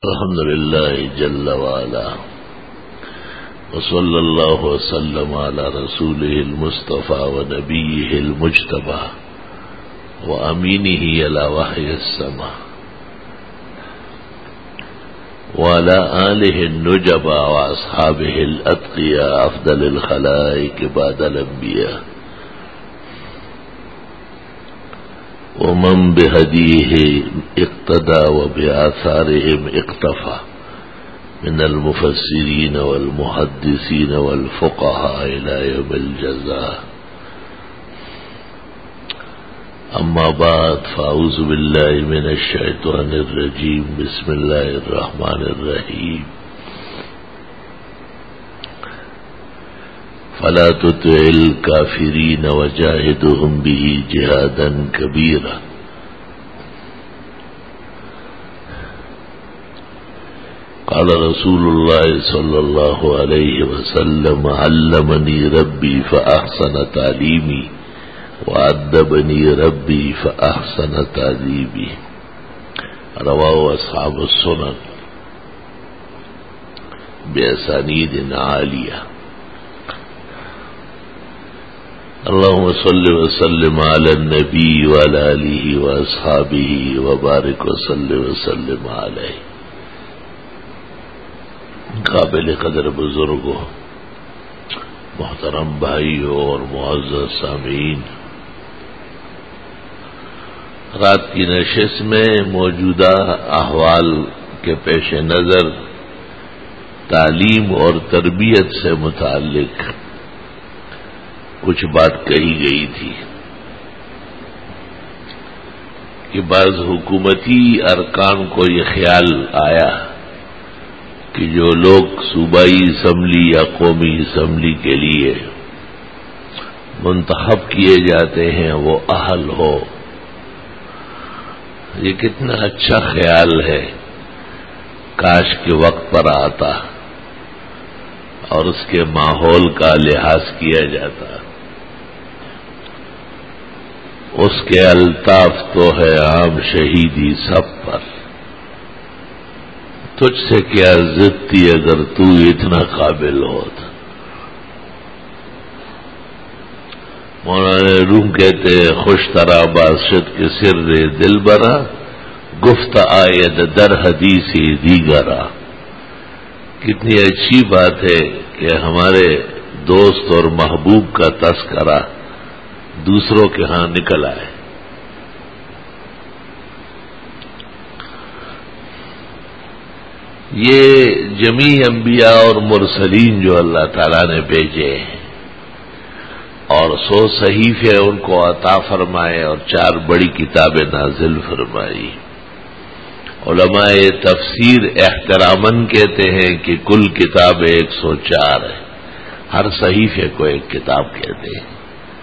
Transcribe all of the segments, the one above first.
الحمد لله جل وعلا وصلى الله وسلم على رسوله المصطفى ونبيه المجتبى وأمينه على وحي السماء وعلى آله النجبى وأصحابه الأتقياء أفضل الخلائق بعد الأنبياء ومن بهديه اقتدى وبآثارهم اقتفى من المفسرين والمحدثين والفقهاء إلى يوم الجزاء. أما بعد فأعوذ بالله من الشيطان الرجيم. بسم الله الرحمن الرحيم. فلا تطع الكافرين وجاهدهم به جهادا كبيرا. قال رسول الله صلى الله عليه وسلم: علمني ربي فأحسن تعليمي وأدبني ربي فأحسن تأديبي. رواه أصحاب السنن بأسانيد عالية. اللهم صل وسلم على النبي وعلى آله وأصحابه وبارك وسلم عليه. قابل قدر بزرگوں، محترم بھائیوں اور معزز سامعین، رات کی نشست میں موجودہ احوال کے پیش نظر تعلیم اور تربیت سے متعلق کچھ بات کہی گئی تھی کہ بعض حکومتی ارکان کو یہ خیال آیا کہ جو لوگ صوبائی اسمبلی یا قومی اسمبلی کے لیے منتخب کیے جاتے ہیں وہ اہل ہو. یہ کتنا اچھا خیال ہے، کاش کے وقت پر آتا اور اس کے ماحول کا لحاظ کیا جاتا. اس کے الطاف تو ہے عام شہیدی سب پر، تجھ سے کیا ضد تھی اگر تو اتنا قابل ہوتا. مولانا روم کہتے ہیں: خوش ترا باشد کے سر دل برا، گفت آید در حدیث دیگرا. کتنی اچھی بات ہے کہ ہمارے دوست اور محبوب کا تذکرہ دوسروں کے ہاں نکل آئے. یہ جمیع انبیاء اور مرسلین جو اللہ تعالیٰ نے بھیجے اور 100 صحیفے ان کو عطا فرمائے اور 4 بڑی کتابیں نازل فرمائی. علماء تفسیر احتراماً کہتے ہیں کہ کل کتابیں 104 ہیں، ہر صحیفے کو ایک کتاب کہتے ہیں،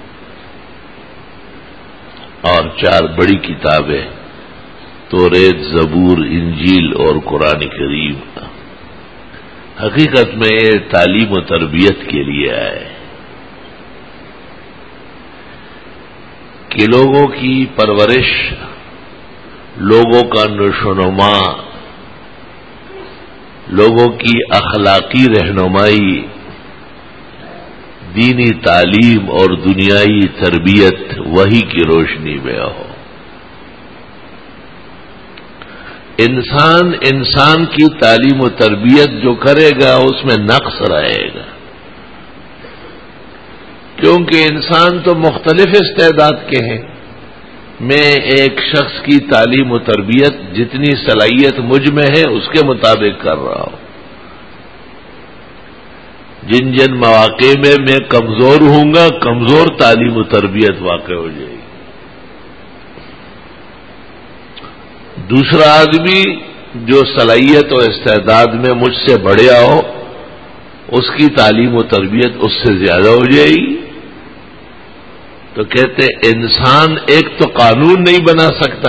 اور 4 بڑی کتابیں توریت، زبور، انجیل اور قرآن کریم. حقیقت میں یہ تعلیم و تربیت کے لیے آئے کہ لوگوں کی پرورش، لوگوں کا نشوونما، لوگوں کی اخلاقی رہنمائی، دینی تعلیم اور دنیائی تربیت وحی کی روشنی میں ہو. انسان کی تعلیم و تربیت جو کرے گا اس میں نقص رہے گا، کیونکہ انسان تو مختلف استعداد کے ہیں. میں ایک شخص کی تعلیم و تربیت جتنی صلاحیت مجھ میں ہے اس کے مطابق کر رہا ہوں. جن مواقع میں کمزور ہوں گا، کمزور تعلیم و تربیت واقع ہو جائے گی. دوسرا آدمی جو صلاحیت و استعداد میں مجھ سے بڑھیا ہو، اس کی تعلیم و تربیت اس سے زیادہ ہو جائے گی. تو کہتے انسان ایک تو قانون نہیں بنا سکتا،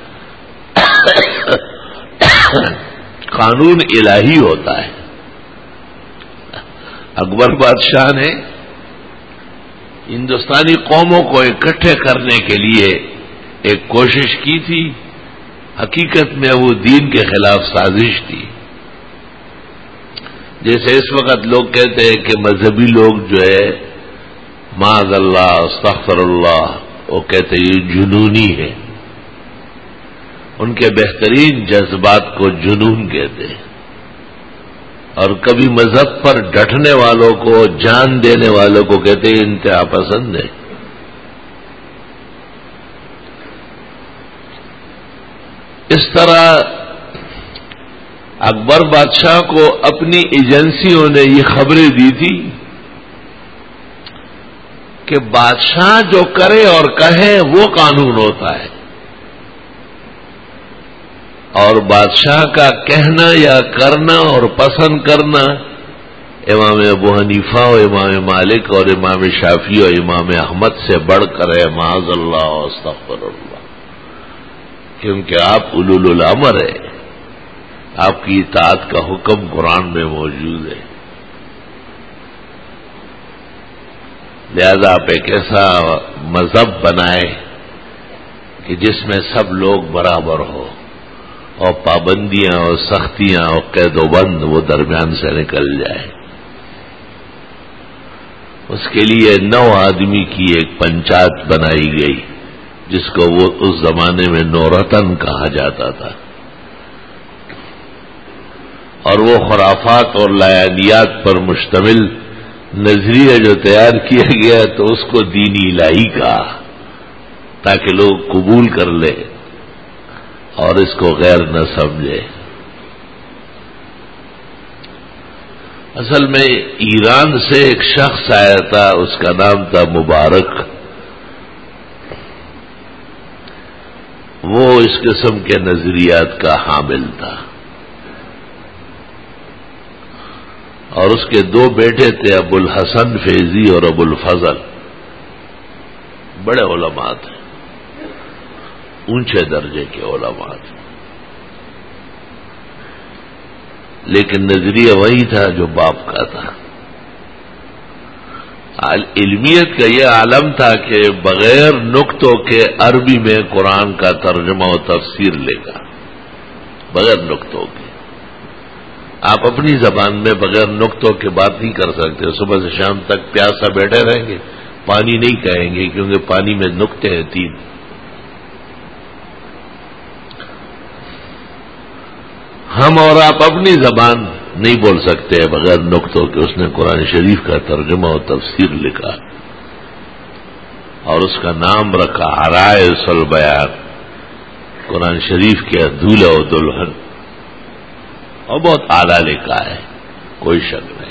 قانون الہی ہوتا ہے. اکبر بادشاہ نے ہندوستانی قوموں کو اکٹھے کرنے کے لیے ایک کوشش کی تھی حقیقت میں وہ دین کے خلاف سازش تھی. جیسے اس وقت لوگ کہتے ہیں کہ مذہبی لوگ جو ہے معاذ اللہ استغفر اللہ، وہ کہتے ہیں یہ جنونی ہے. ان کے بہترین جذبات کو جنون کہتے ہیں، اور کبھی مذہب پر ڈٹنے والوں کو، جان دینے والوں کو کہتے ہیں انتہا پسند ہے. اس طرح اکبر بادشاہ کو اپنی ایجنسیوں نے یہ خبریں دی تھی کہ بادشاہ جو کرے اور کہے وہ قانون ہوتا ہے، اور بادشاہ کا کہنا یا کرنا اور پسند کرنا امام ابو حنیفہ اور امام مالک اور امام شافعی اور امام احمد سے بڑھ کر ہے معاذ اللہ و استغفر اللہ، کیونکہ آپ اولو الامر ہے، آپ کی اطاعت کا حکم قرآن میں موجود ہے. لہذا آپ ایک ایسا مذہب بنائے کہ جس میں سب لوگ برابر ہو، اور پابندیاں اور سختیاں اور قید و بند وہ درمیان سے نکل جائے. اس کے لیے 9 آدمی کی ایک پنچایت بنائی گئی، جس کو وہ اس زمانے میں نورتن کہا جاتا تھا، اور وہ خرافات اور لایانیات پر مشتمل نظریہ جو تیار کیا گیا تو اس کو دین الہی کہا، تاکہ لوگ قبول کر لے اور اس کو غیر نہ سمجھے. اصل میں ایران سے ایک شخص آیا تھا، اس کا نام تھا مبارک. وہ اس قسم کے نظریات کا حامل تھا، اور اس کے 2 بیٹے تھے، ابو الحسن فیضی اور ابو الفضل. بڑے علماء تھے، اونچے درجے کے علماء تھے، لیکن نظریہ وہی تھا جو باپ کا تھا. علمیت کا یہ عالم تھا کہ بغیر نقطوں کے عربی میں قرآن کا ترجمہ و تفسیر لے گا، بغیر نقطوں کے. آپ اپنی زبان میں بغیر نقطوں کے بات نہیں کر سکتے. صبح سے شام تک پیاسا بیٹھے رہیں گے، پانی نہیں کہیں گے، کیونکہ پانی میں نقطے ہیں 3. ہم اور آپ اپنی زبان نہیں بول سکتے بغیر نقطوں کے. اس نے قرآن شریف کا ترجمہ و تفسیر لکھا، اور اس کا نام رکھا عرائس البیان، قرآن شریف کے دولہ و دلہن، اور بہت اعلیٰ لکھا ہے، کوئی شک نہیں.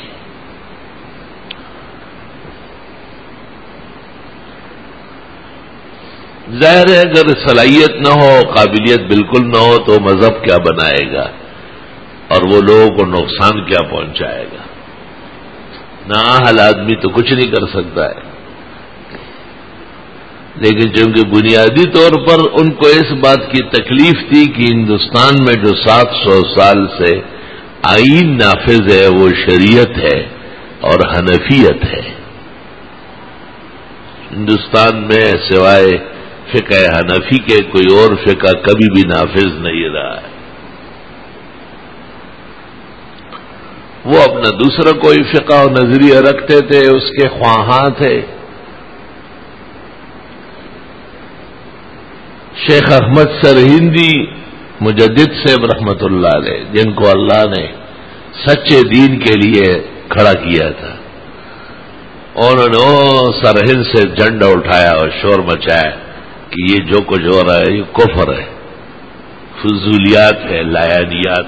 ظاہر ہے اگر صلاحیت نہ ہو، قابلیت بالکل نہ ہو تو مذہب کیا بنائے گا، اور وہ لوگوں کو نقصان کیا پہنچائے گا. نااہل آدمی تو کچھ نہیں کر سکتا ہے. لیکن چونکہ بنیادی طور پر ان کو اس بات کی تکلیف تھی کہ ہندوستان میں جو 700 سال سے آئین نافذ ہے وہ شریعت ہے اور حنفیت ہے. ہندوستان میں سوائے فقہ حنفی کے کوئی اور فقہ کبھی بھی نافذ نہیں رہا ہے. وہ اپنا دوسرا کوئی فقہ و نظریہ رکھتے تھے، اس کے خواہاں تھے. شیخ احمد سرہندی مجدد صاحب رحمت اللہ علیہ، جن کو اللہ نے سچے دین کے لیے کھڑا کیا تھا، انہوں نے سرہند سے جھنڈا اٹھایا اور شور مچایا کہ یہ جو کچھ ہو رہا ہے یہ کفر ہے، فضولیات ہے، لایانیات.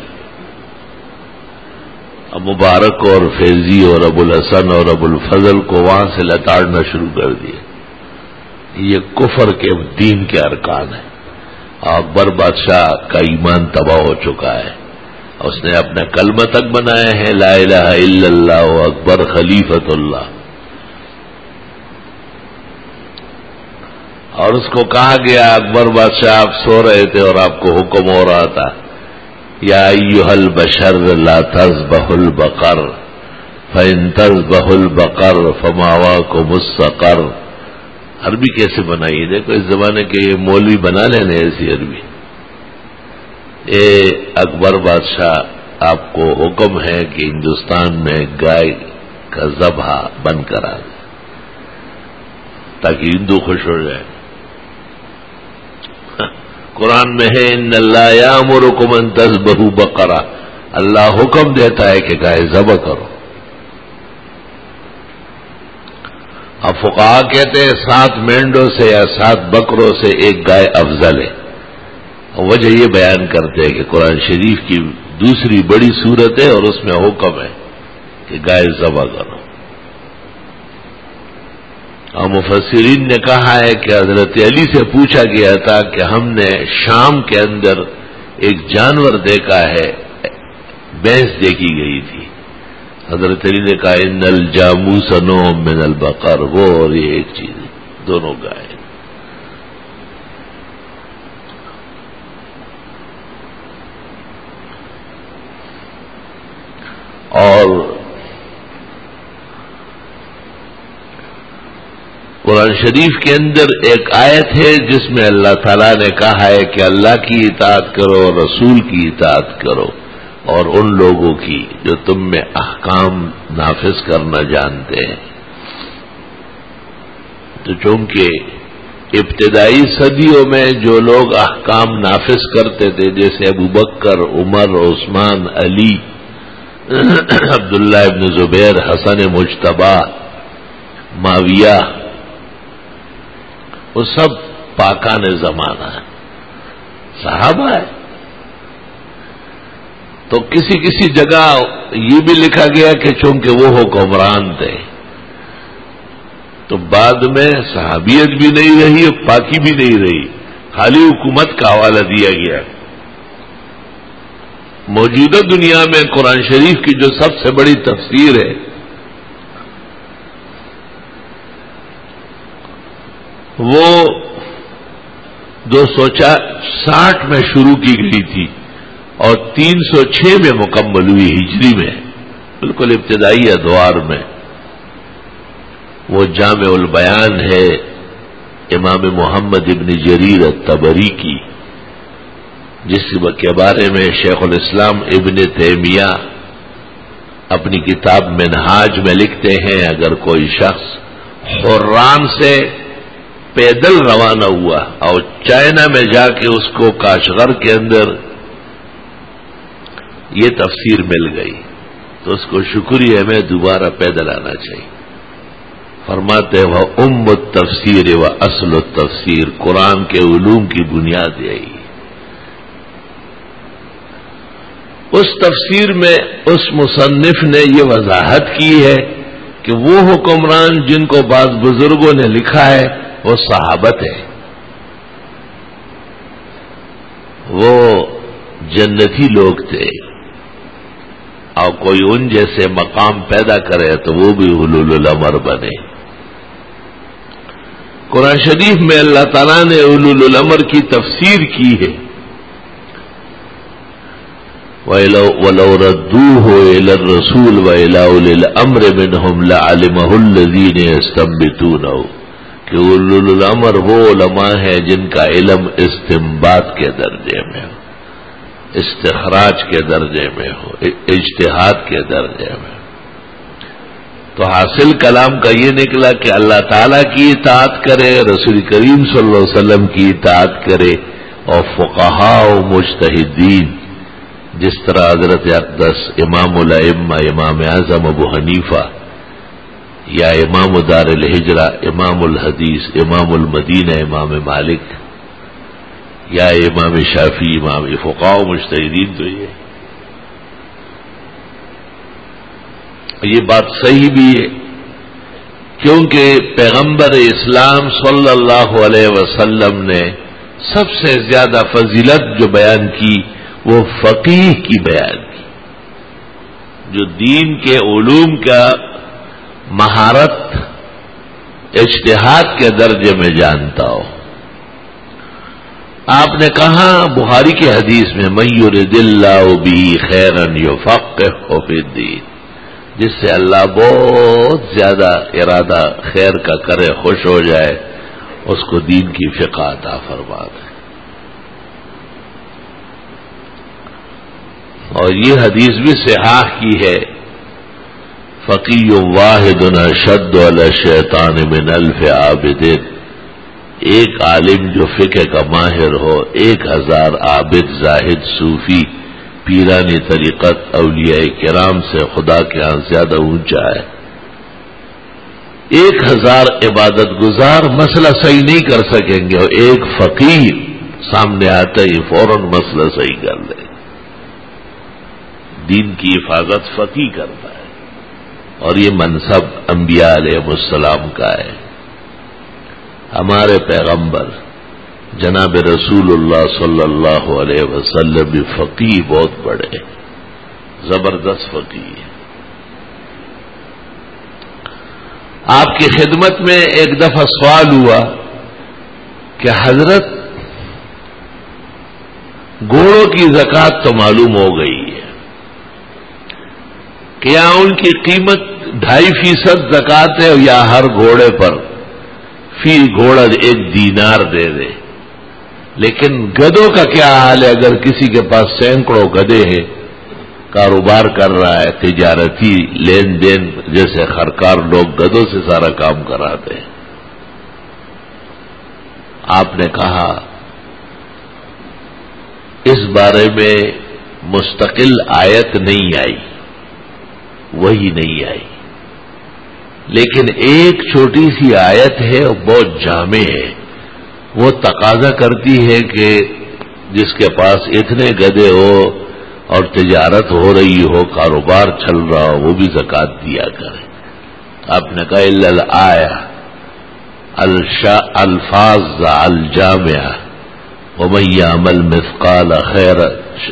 اب مبارک اور فیضی اور ابو الحسن اور ابو الفضل کو وہاں سے لتاڑنا شروع کر دیا. یہ کفر کے دین کے ارکان ہیں. اکبر بادشاہ کا ایمان تباہ ہو چکا ہے، اس نے اپنا کلمہ تک بنایا ہے لا الہ الا اللہ اکبر خلیفۃ اللہ، اور اس کو کہا گیا اکبر بادشاہ آپ سو رہے تھے اور آپ کو حکم ہو رہا تھا یا ایھا البشر لا تذبح البقر فإن تذبح البقر فمأواکم السقر. عربی کیسے بنائی؟ دیکھو اس زمانے کے یہ مولوی بنا لینے ایسی عربی. اے اکبر بادشاہ، آپ کو حکم ہے کہ ہندوستان میں گائے کا ذبح بند کرا دیں تاکہ ہندو خوش ہو جائے۔ قرآن میں ہے ان اللہ یامرکم ان تذبحوا بقرہ، اللہ حکم دیتا ہے کہ گائے ذبح کرو۔ اب فقہا کہتے ہیں 7 مینڈوں سے یا 7 بکروں سے ایک گائے افضل ہے۔ وجہ یہ بیان کرتے ہیں کہ قرآن شریف کی دوسری بڑی صورت ہے اور اس میں حکم ہے کہ گائے ذبح کرو۔ اور مفسرین نے کہا ہے کہ حضرت علی سے پوچھا گیا تھا کہ ہم نے شام کے اندر ایک جانور دیکھا ہے، بھینس دیکھی گئی تھی۔ حضرت علی نے کہا ان الجاموس نوع من البقر، وہ اور یہ ایک چیز ہے، دونوں گائے۔ اور قرآن شریف کے اندر ایک آیت ہے جس میں اللہ تعالیٰ نے کہا ہے کہ اللہ کی اطاعت کرو، رسول کی اطاعت کرو، اور ان لوگوں کی جو تم میں احکام نافذ کرنا جانتے ہیں۔ تو چونکہ ابتدائی صدیوں میں جو لوگ احکام نافذ کرتے تھے جیسے ابو بکر، عمر، عثمان، علی، عبداللہ ابن زبیر، حسن مجتبی، معاویہ، وہ سب پاکان زمانہ ہے، صحابہ ہے۔ تو کسی کسی جگہ یہ بھی لکھا گیا کہ چونکہ وہ حکمران تھے تو بعد میں صحابیت بھی نہیں رہی اور پاکی بھی نہیں رہی، خالی حکومت کا حوالہ دیا گیا۔ موجودہ دنیا میں قرآن شریف کی جو سب سے بڑی تفسیر ہے وہ 260 میں شروع کی گئی تھی اور 306 میں مکمل ہوئی ہجری میں، بالکل ابتدائی ادوار میں۔ وہ جامع البیان ہے امام محمد ابن جریر الطبری کی، جس کے بارے میں شیخ الاسلام ابن تیمیہ اپنی کتاب منہاج میں لکھتے ہیں اگر کوئی شخص حران سے پیدل روانہ ہوا اور چائنا میں جا کے اس کو کاشغر کے اندر یہ تفسیر مل گئی تو اس کو شکریہ میں دوبارہ پیدل آنا چاہیے۔ فرماتے وہ التفسیر و اصل التفسیر، قرآن کے علوم کی بنیاد یہی۔ اس تفسیر میں اس مصنف نے یہ وضاحت کی ہے کہ وہ حکمران جن کو بعض بزرگوں نے لکھا ہے وہ صحابت ہے، وہ جنتی لوگ تھے، اور کوئی ان جیسے مقام پیدا کرے تو وہ بھی اولو الامر بنے۔ قرآن شریف میں اللہ تعالیٰ نے اولو الامر کی تفسیر کی ہے، وَلَوْ رَدُّوهُ إِلَى الرَّسُولِ وَإِلَى أُولِي الْأَمْرِ مِنْهُمْ لَعَلِمَهُ الَّذِينَ يَسْتَنبِطُونَهُ، کہ اولو الامر وہ علماء ہیں جن کا علم استنباط کے درجے میں ہو، استخراج کے درجے میں ہو، اجتہاد کے درجے میں ہو۔ تو حاصل کلام کا یہ نکلا کہ اللہ تعالیٰ کی اطاعت کرے، رسول کریم صلی اللہ علیہ وسلم کی اطاعت کرے، اور فقہاء و مجتہدین جس طرح حضرت اقدس امام الائمہ امام اعظم ابو حنیفہ، یا امام دار الہجرہ امام الحدیث امام المدینہ امام مالک، یا امام شافعی امام فقہاء و مجتہدین، تو یہ بات صحیح بھی ہے کیونکہ پیغمبر اسلام صلی اللہ علیہ وسلم نے سب سے زیادہ فضیلت جو بیان کی وہ فقیہ کی بیان کی، جو دین کے علوم کا مہارت اجتہاد کے درجے میں جانتا ہو۔ آپ نے کہا بخاری کی حدیث میں من یرد اللہ بہ خیرا یفقہہ فی الدین، جس سے اللہ بہت زیادہ ارادہ خیر کا کرے، خوش ہو جائے، اس کو دین کی فقہ عطا فرما دے۔ اور یہ حدیث بھی صحاح کی ہے، فقی واحد اشد علی الشیطان من الف عابد، ایک عالم جو فقہ کا ماہر ہو 1000 عابد زاہد صوفی پیرانی طریقت اولیاء کرام سے خدا کے ہاں زیادہ اونچا ہے۔ 1000 عبادت گزار مسئلہ صحیح نہیں کر سکیں گے، اور ایک فقیر سامنے آتا ہی فوراً مسئلہ صحیح کر لے۔ دین کی حفاظت فقیر کرتا ہے، اور یہ منصب انبیاء علیہ السلام کا ہے۔ ہمارے پیغمبر جناب رسول اللہ صلی اللہ علیہ وسلم بھی فقیر بہت بڑے، زبردست فقیر۔ آپ کی خدمت میں ایک دفعہ سوال ہوا کہ حضرت گھوڑوں کی زکوٰۃ تو معلوم ہو گئی ہے، کیا ان کی قیمت 2.5% زکوٰۃ ہے یا ہر گھوڑے پر فی گھوڑا 1 دینار دے دے؟ لیکن گدوں کا کیا حال ہے؟ اگر کسی کے پاس سینکڑوں گدے ہیں، کاروبار کر رہا ہے، تجارتی لین دین، جیسے خرکار لوگ گدوں سے سارا کام کراتے ہیں۔ آپ نے کہا اس بارے میں مستقل آیت نہیں آئی، وہی نہیں آئی، لیکن ایک چھوٹی سی آیت ہے اور بہت جامع ہے، وہ تقاضا کرتی ہے کہ جس کے پاس اتنے گدے ہو اور تجارت ہو رہی ہو، کاروبار چل رہا ہو، وہ بھی زکوٰۃ دیا کرے۔ آپ نے کہا الا الآیہ الفاظ الجامعہ ومن یعمل مثقال خیرا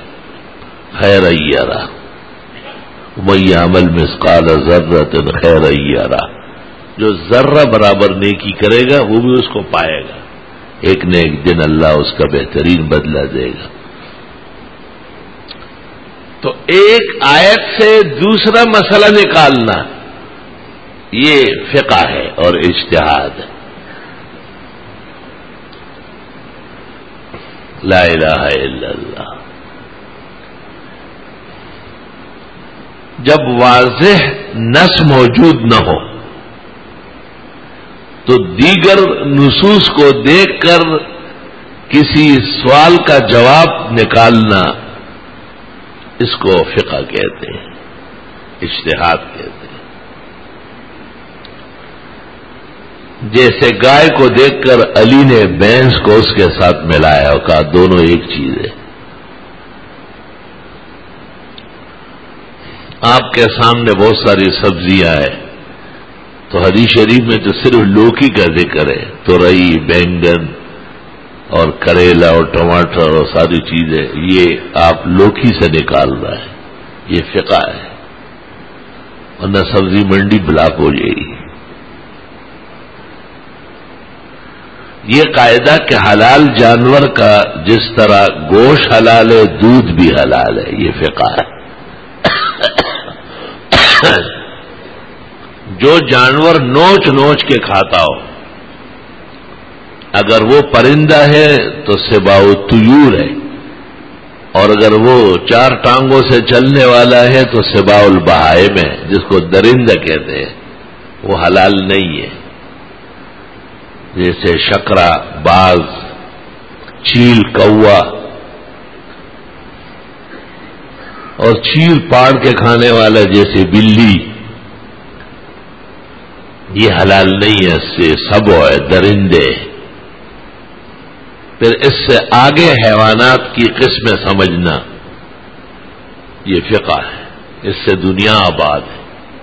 یرہ ومن یعمل مثقال ذرۃ خیرا یرہ، جو ذرہ برابر نیکی کرے گا وہ بھی اس کو پائے گا، ایک نہ ایک دن اللہ اس کا بہترین بدلہ دے گا۔ تو ایک آیت سے دوسرا مسئلہ نکالنا یہ فقہ ہے اور اجتہاد ہے۔ لا الہ الا اللہ۔ جب واضح نص موجود نہ ہو تو دیگر نصوص کو دیکھ کر کسی سوال کا جواب نکالنا، اس کو فقہ کہتے ہیں، اجتہاد کہتے ہیں۔ جیسے گائے کو دیکھ کر علی نے بھینس کو اس کے ساتھ ملایا اور کہا دونوں ایک چیز ہے۔ آپ کے سامنے بہت ساری سبزیاں ہیں، تو حدیث شریف میں تو صرف لوکی کا ذکر ہے، تورئی، بینگن اور کریلا اور ٹماٹر اور ساری چیزیں، یہ آپ لوکی سے نکال رہا ہے، یہ فقہ ہے، ورنہ سبزی منڈی بلاک ہو جائے گی۔ یہ قاعدہ کہ حلال جانور کا جس طرح گوشت حلال ہے، دودھ بھی حلال ہے، یہ فقہ ہے۔ جو جانور نوچ نوچ کے کھاتا ہو، اگر وہ پرندہ ہے تو سباع الطیور ہے، اور اگر وہ 4 ٹانگوں سے چلنے والا ہے تو سباع البہائم ہے، جس کو درندہ کہتے ہیں، وہ حلال نہیں ہے۔ جیسے شکرا، باز، چیل، کوا اور چیل پاڑ کے کھانے والا جیسے بلی، یہ حلال نہیں ہے، اس سے سبع ہے، درندے۔ پھر اس سے آگے حیوانات کی قسمیں سمجھنا، یہ فقہ ہے، اس سے دنیا آباد ہے۔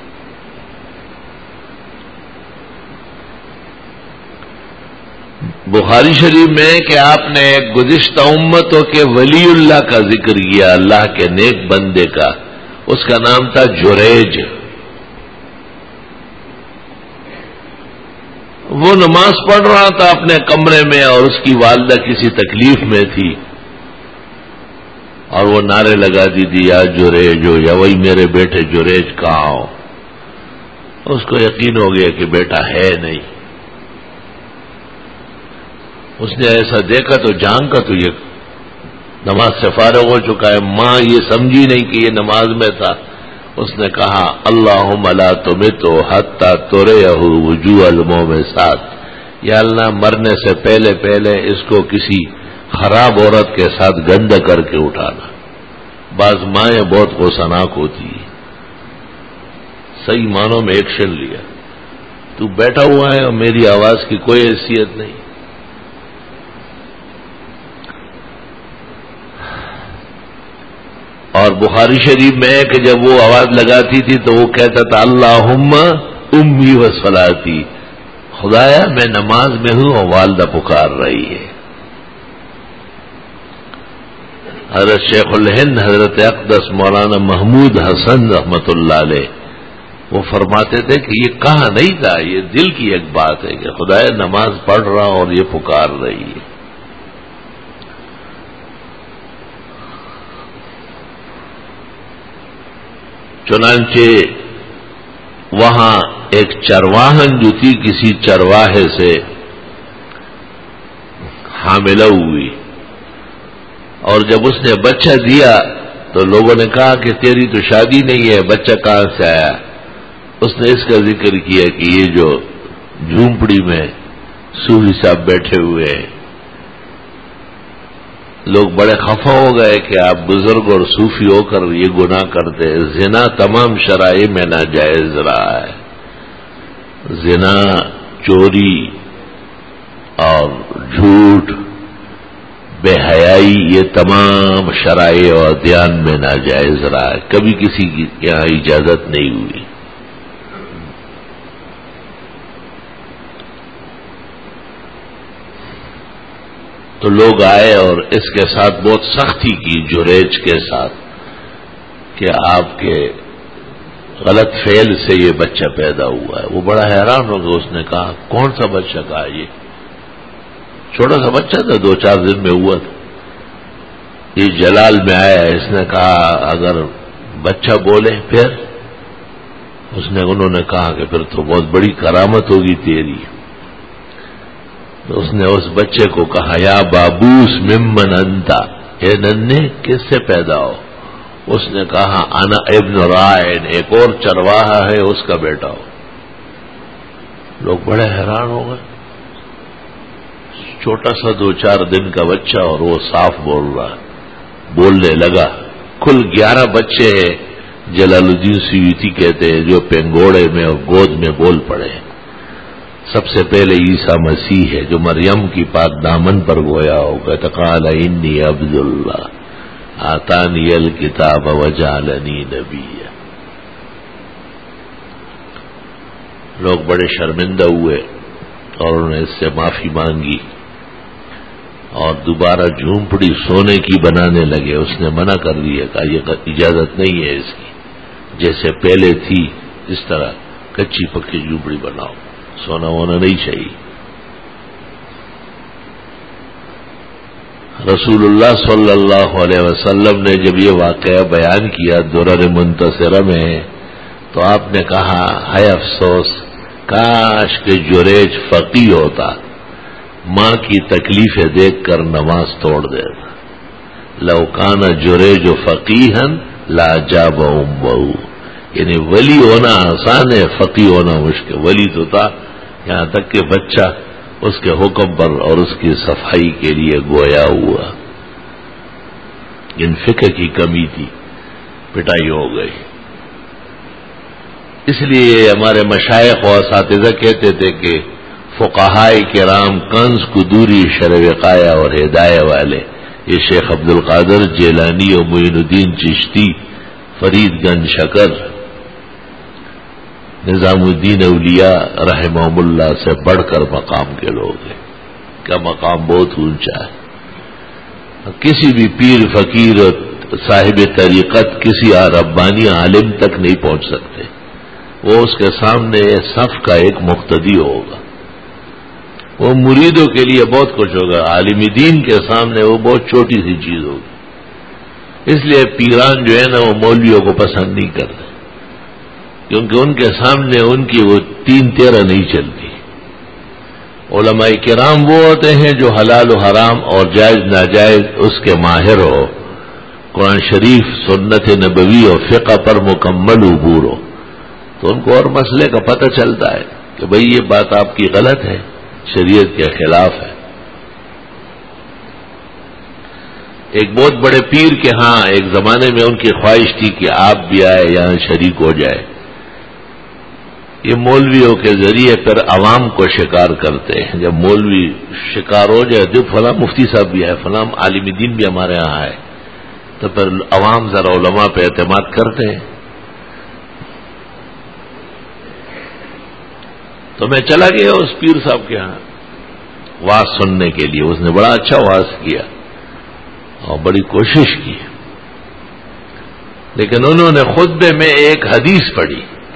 بخاری شریف میں کہ آپ نے گزشتہ امتوں کے ولی اللہ کا ذکر کیا، اللہ کے نیک بندے کا، اس کا نام تھا جریج۔ وہ نماز پڑھ رہا تھا اپنے کمرے میں، اور اس کی والدہ کسی تکلیف میں تھی، اور وہ نعرے لگاتی تھی یا جریج ہو، یا وہی میرے بیٹے جریج کہاں ہو۔ اس کو یقین ہو گیا کہ بیٹا ہے نہیں۔ اس نے ایسا دیکھا تو جان کا تو یہ نماز سے فارغ ہو چکا ہے، ماں یہ سمجھی نہیں کہ یہ نماز میں تھا، اس نے کہا اللہم لا تمتو حتی تریہ وجوہ المومسات، یا اللہ مرنے سے پہلے پہلے اس کو کسی خراب عورت کے ساتھ گند کر کے اٹھانا۔ بعض مائیں بہت غصناک ہوتی ہیں، صحیح معنوں میں ایکشن لیا، تو بیٹھا ہوا ہے اور میری آواز کی کوئی حیثیت نہیں۔ اور بخاری شریف میں ہے کہ جب وہ آواز لگاتی تھی تو وہ کہتا تھا اللہم امی و صلاتی، خدایا میں نماز میں ہوں اور والدہ پکار رہی ہے۔ حضرت شیخ الہند حضرت اقدس مولانا محمود حسن رحمت اللہ علیہ وہ فرماتے تھے کہ یہ کہا نہیں تھا، یہ دل کی ایک بات ہے کہ خدایا نماز پڑھ رہا اور یہ پکار رہی ہے۔ چنانچہ وہاں ایک چرواہن جو تھی کسی چرواہے سے حاملہ ہوئی، اور جب اس نے بچہ دیا تو لوگوں نے کہا کہ تیری تو شادی نہیں ہے، بچہ کہاں سے آیا؟ اس نے اس کا ذکر کیا کہ یہ جو جھونپڑی میں صوفی صاحب بیٹھے ہوئے ہیں، لوگ بڑے خفا ہو گئے کہ آپ بزرگ اور صوفی ہو کر یہ گناہ کرتے۔ زنا تمام شرائع میں ناجائز رہا ہے، زنا، چوری اور جھوٹ، بے حیائی، یہ تمام شرائع اور ادیان میں ناجائز رہا ہے، کبھی کسی کی یہاں اجازت نہیں ہوئی۔ تو لوگ آئے اور اس کے ساتھ بہت سختی کی جریج کے ساتھ کہ آپ کے غلط فعل سے یہ بچہ پیدا ہوا ہے۔ وہ بڑا حیران ہو گیا، اس نے کہا کون سا بچہ؟ کہا یہ چھوٹا سا بچہ تھا، 2-4 دن میں ہوا تھا۔ یہ جلال میں آیا، اس نے کہا اگر بچہ بولے پھر؟ انہوں نے کہا کہ پھر تو بہت بڑی کرامت ہوگی تیری۔ تو اس نے اس بچے کو کہا یا بابوس ممن انتا، اے ننے کس سے پیدا ہو؟ اس نے کہا انا ابن رائن، ایک اور چرواہا ہے اس کا بیٹا ہو۔ لوگ بڑے حیران ہو گئے، چھوٹا سا 2-4 دن کا بچہ اور وہ صاف بول رہا، بولنے لگا۔ کل 11 بچے ہیں جلال الدین سیوطی کہتے ہیں جو پنگوڑے میں اور گود میں بول پڑے۔ سب سے پہلے عیسیٰ مسیح ہے جو مریم کی پاک دامن پر گویا ہوگا، قال انی عبد اللہ آتانی الکتاب وجعلنی نبیا۔ لوگ بڑے شرمندہ ہوئے اور انہوں نے اس سے معافی مانگی اور دوبارہ جھونپڑی سونے کی بنانے لگے۔ اس نے منع کر دیا کہ یہ اجازت نہیں ہے اس کی، جیسے پہلے تھی اس طرح کچی پکی جھونپڑی بناؤ، سونا ہونا نہیں چاہیے۔ رسول اللہ صلی اللہ علیہ وسلم نے جب یہ واقعہ بیان کیا درر منتصرہ میں، تو آپ نے کہا ہے افسوس، کاش کہ جریج فقیہ ہوتا، ماں کی تکلیفیں دیکھ کر نماز توڑ دیتا۔ لو کان جریج فقیہا لاجاب امہ، یعنی ولی ہونا آسان ہے، فقیہ ہونا مشکل۔ ولی تو تھا یہاں تک کہ بچہ اس کے حکم پر اور اس کی صفائی کے لیے گویا ہوا۔ ان فقہ کی کمی تھی، پٹائی ہو گئی۔ اس لیے ہمارے مشائخ و اساتذہ کہتے تھے کہ فقہائے کرام کنز قدوری شرع وقایہ اور ہدایہ والے، یہ شیخ عبد القادر جیلانی اور معین الدین چشتی، فرید گنج شکر، نظام الدین اولیاء رحمہم اللہ سے بڑھ کر مقام کے لوگ ہیں۔ کا مقام بہت اونچا ہے، کسی بھی پیر فقیر صاحب طریقت کسی ربانی عالم تک نہیں پہنچ سکتے، وہ اس کے سامنے صف کا ایک مقتدی ہوگا، وہ مریدوں کے لیے بہت کچھ ہوگا، عالم دین کے سامنے وہ بہت چھوٹی سی چیز ہوگی۔ اس لیے پیران جو ہے نا وہ مولویوں کو پسند نہیں کرتے، کیونکہ ان کے سامنے ان کی وہ 3-13 نہیں چلتی، علماء کرام وہ ہوتے ہیں جو حلال و حرام اور جائز ناجائز اس کے ماہر ہو، قرآن شریف، سنت نبوی اور فقہ پر مکمل عبور ہو، تو ان کو اور مسئلے کا پتہ چلتا ہے کہ بھئی یہ بات آپ کی غلط ہے، شریعت کے خلاف ہے۔ ایک بہت بڑے پیر کے ہاں ایک زمانے میں ان کی خواہش تھی کہ آپ بھی آئے یہاں شریک ہو جائے۔ یہ مولویوں کے ذریعے پھر عوام کو شکار کرتے ہیں، جب مولوی شکار ہو جائے تو فلاں مفتی صاحب بھی آئے، فلاں عالم دین بھی ہمارے ہاں آئے، تو پھر عوام ذرا علماء پہ اعتماد کرتے ہیں۔ تو میں چلا گیا اس پیر صاحب کے ہاں واز سننے کے لیے، اس نے بڑا اچھا واز کیا اور بڑی کوشش کی، لیکن انہوں نے خطبے میں ایک حدیث پڑھی،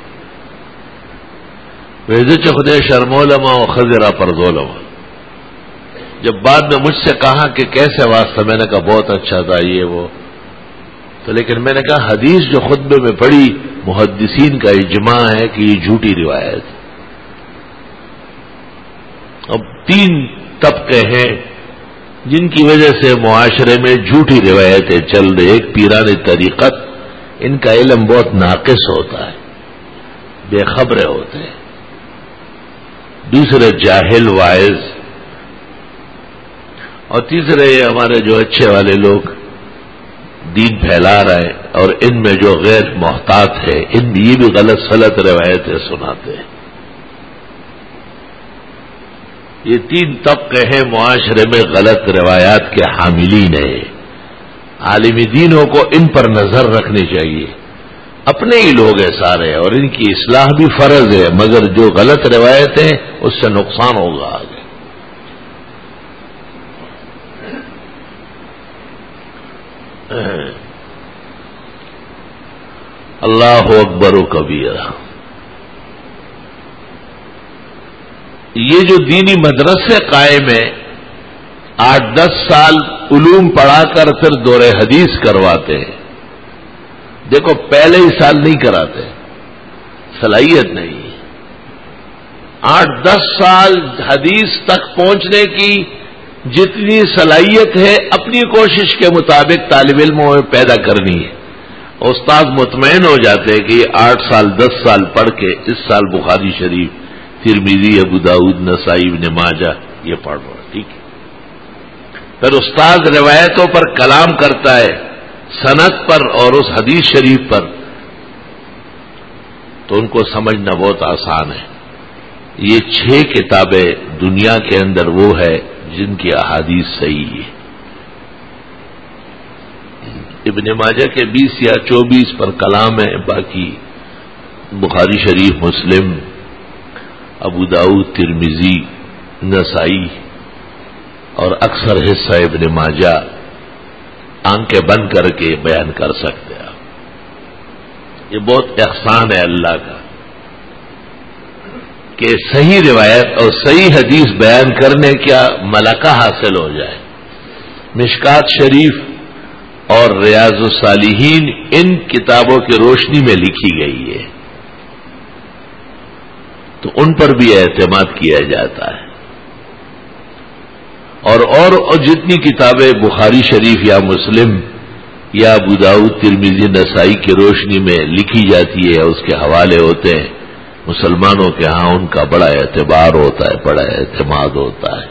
ویزچ خدے شرمولما و خضرا پرزولما۔ جب بعد میں مجھ سے کہا کہ کیسے واسطہ، میں نے کہا بہت اچھا تھا یہ وہ، تو لیکن میں نے کہا حدیث جو خطبے میں پڑھی محدثین کا اجماع ہے کہ یہ جھوٹی روایت ہے۔ اب 3 طبقے ہیں جن کی وجہ سے معاشرے میں جھوٹی روایتیں چل رہی۔ ایک پیران طریقت، ان کا علم بہت ناقص ہوتا ہے، بے خبرے ہوتے ہیں۔ دوسرے جاہل واعظ، اور تیسرے ہمارے جو اچھے والے لوگ دین پھیلا رہے ہیں، اور ان میں جو غیر محتاط ہے یہ بھی غلط سلط روایتیں سناتے ہیں۔ یہ 3 طبقے ہیں معاشرے میں غلط روایات کے حاملین ہیں۔ عالم دینوں کو ان پر نظر رکھنی چاہیے، اپنے ہی لوگ ہیں سارے، اور ان کی اصلاح بھی فرض ہے، مگر جو غلط روایتیں اس سے نقصان ہوگا آگے۔ اللہ اکبر و کبیرہ۔ یہ جو دینی مدرسے قائم ہیں، 8-10 سال علوم پڑھا کر پھر دور حدیث کرواتے ہیں۔ دیکھو پہلے ہی سال نہیں کراتے، صلاحیت نہیں۔ 8-10 سال حدیث تک پہنچنے کی جتنی صلاحیت ہے اپنی کوشش کے مطابق طالب علموں میں پیدا کرنی ہے۔ استاد مطمئن ہو جاتے ہیں کہ یہ 8 سال 10 سال پڑھ کے اس سال بخاری شریف، ترمذی، ابو داؤد، نسائی، ابن ماجہ یہ پڑھ رہا، ٹھیک ہے۔ پھر استاد روایتوں پر کلام کرتا ہے، سند پر اور اس حدیث شریف پر، تو ان کو سمجھنا بہت آسان ہے۔ یہ 6 کتابیں دنیا کے اندر وہ ہے جن کی احادیث صحیح ہے۔ ابن ماجہ کے 20 یا 24 پر کلام ہے، باقی بخاری شریف، مسلم، ابو داؤد، ترمذی، نسائی اور اکثر حصہ ابن ماجہ آنکھیں بند کر کے بیان کر سکتے ہیں۔ یہ بہت احسان ہے اللہ کا کہ صحیح روایت اور صحیح حدیث بیان کرنے کا ملکہ حاصل ہو جائے۔ مشکات شریف اور ریاض الصالحین ان کتابوں کی روشنی میں لکھی گئی ہے، تو ان پر بھی اعتماد کیا جاتا ہے۔ اور جتنی کتابیں بخاری شریف یا مسلم یا ابو داؤد، ترمذی، نسائی کی روشنی میں لکھی جاتی ہے، اس کے حوالے ہوتے ہیں، مسلمانوں کے ہاں ان کا بڑا اعتبار ہوتا ہے، بڑا اعتماد ہوتا ہے۔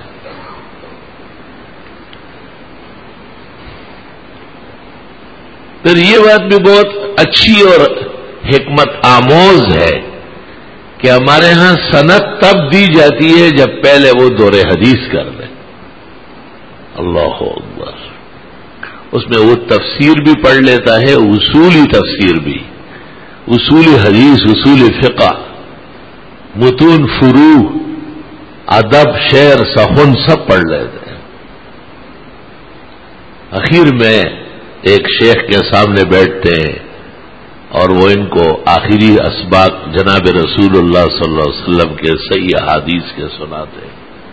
پھر یہ بات بھی بہت اچھی اور حکمت آموز ہے کہ ہمارے ہاں سند تب دی جاتی ہے جب پہلے وہ دور حدیث کر لیں۔ اللہ اکبر۔ اس میں وہ تفسیر بھی پڑھ لیتا ہے، اصولی تفسیر بھی، اصولی حدیث، اصولی فقہ، متون، فروع، ادب، شعر، سخن سب پڑھ لیتے ہیں۔ اخیر میں ایک شیخ کے سامنے بیٹھتے ہیں اور وہ ان کو آخری اسباق جناب رسول اللہ صلی اللہ علیہ وسلم کے صحیح احادیث کے سناتے ہیں۔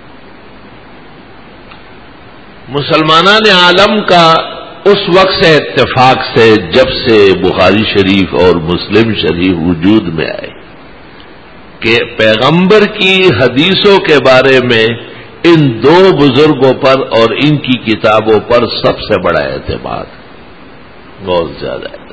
مسلمانان عالم کا اس وقت سے اتفاق سے جب سے بخاری شریف اور مسلم شریف وجود میں آئے، کہ پیغمبر کی حدیثوں کے بارے میں ان دو بزرگوں پر اور ان کی کتابوں پر سب سے بڑا اعتماد، بہت زیادہ اعتماد۔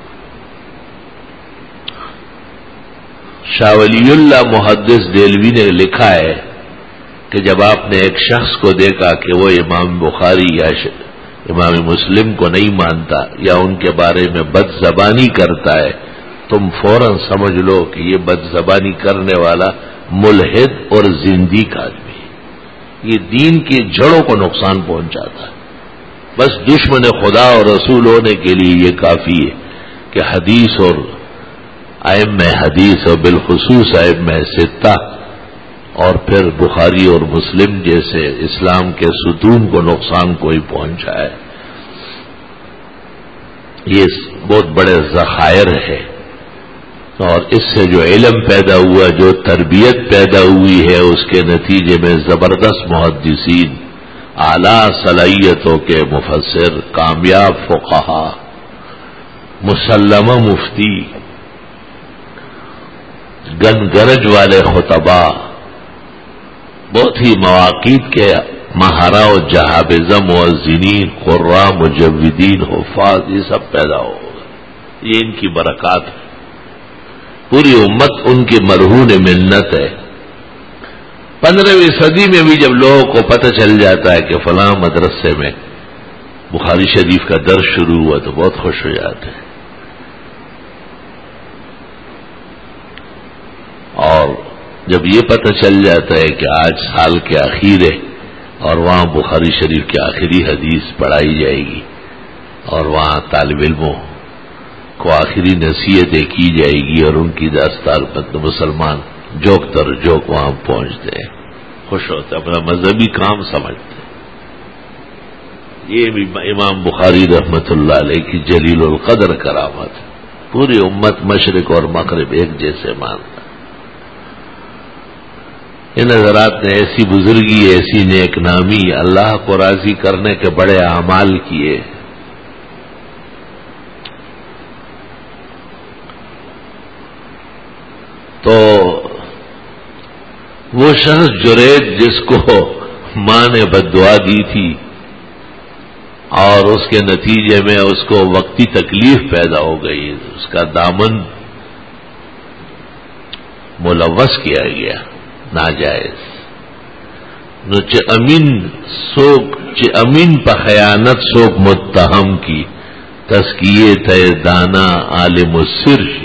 شاہ ولی اللہ محدث دہلوی نے لکھا ہے کہ جب آپ نے ایک شخص کو دیکھا کہ وہ امام بخاری یا امام مسلم کو نہیں مانتا یا ان کے بارے میں بد زبانی کرتا ہے، تم فوراً سمجھ لو کہ یہ بد زبانی کرنے والا ملحد اور زندیق آدمی ہے، یہ دین کی جڑوں کو نقصان پہنچاتا ہے۔ بس دشمن خدا اور رسول ہونے کے لیے یہ کافی ہے کہ حدیث اور ائمہ حدیث اور بالخصوص ائمہ ستہ اور پھر بخاری اور مسلم جیسے اسلام کے ستون کو نقصان کوئی پہنچائے، یہ بہت بڑے ذخائر ہے۔ اور اس سے جو علم پیدا ہوا، جو تربیت پیدا ہوئی ہے، اس کے نتیجے میں زبردست محدثین، اعلیٰ صلاحیتوں کے مفسر، کامیاب فقہا، مسلمہ مفتی، گن گرج والے خطبہ، بہت ہی مواقیت کے مہارا و جہابذہ مؤذنین، قراء، مجودین، حفاظ، یہ سب پیدا ہو گئے۔ یہ ان کی برکات ہے، پوری امت ان کی مرہون منت ہے۔ 15ویں صدی میں بھی جب لوگوں کو پتہ چل جاتا ہے کہ فلاں مدرسے میں بخاری شریف کا درس شروع ہوا تو بہت خوش ہو جاتے ہیں، اور جب یہ پتہ چل جاتا ہے کہ آج سال کے آخر ہے اور وہاں بخاری شریف کی آخری حدیث پڑھائی جائے گی اور وہاں طالب علموں کو آخری نصیحتیں کی جائے گی اور ان کی داستان پر مسلمان جوک در جوک وہاں پہنچتے ہیں، خوش ہوتے ہیں، اپنا مذہبی کام سمجھتے ہیں۔ یہ امام بخاری رحمت اللہ علیہ کی جلیل القدر کرامت ہے، پوری امت مشرق اور مغرب ایک جیسے مانتا۔ ان حضرات نے ایسی بزرگی، ایسی نیک نامی، اللہ کو راضی کرنے کے بڑے اعمال کیے۔ تو وہ شخص جریج جس کو ماں نے بددعا دی تھی اور اس کے نتیجے میں اس کو وقتی تکلیف پیدا ہو گئی، اس کا دامن ملوث کیا گیا ناجائز، نو چه امین پا خیانت سوک متہم کی، تزکیے تے دانا عالم السر شی۔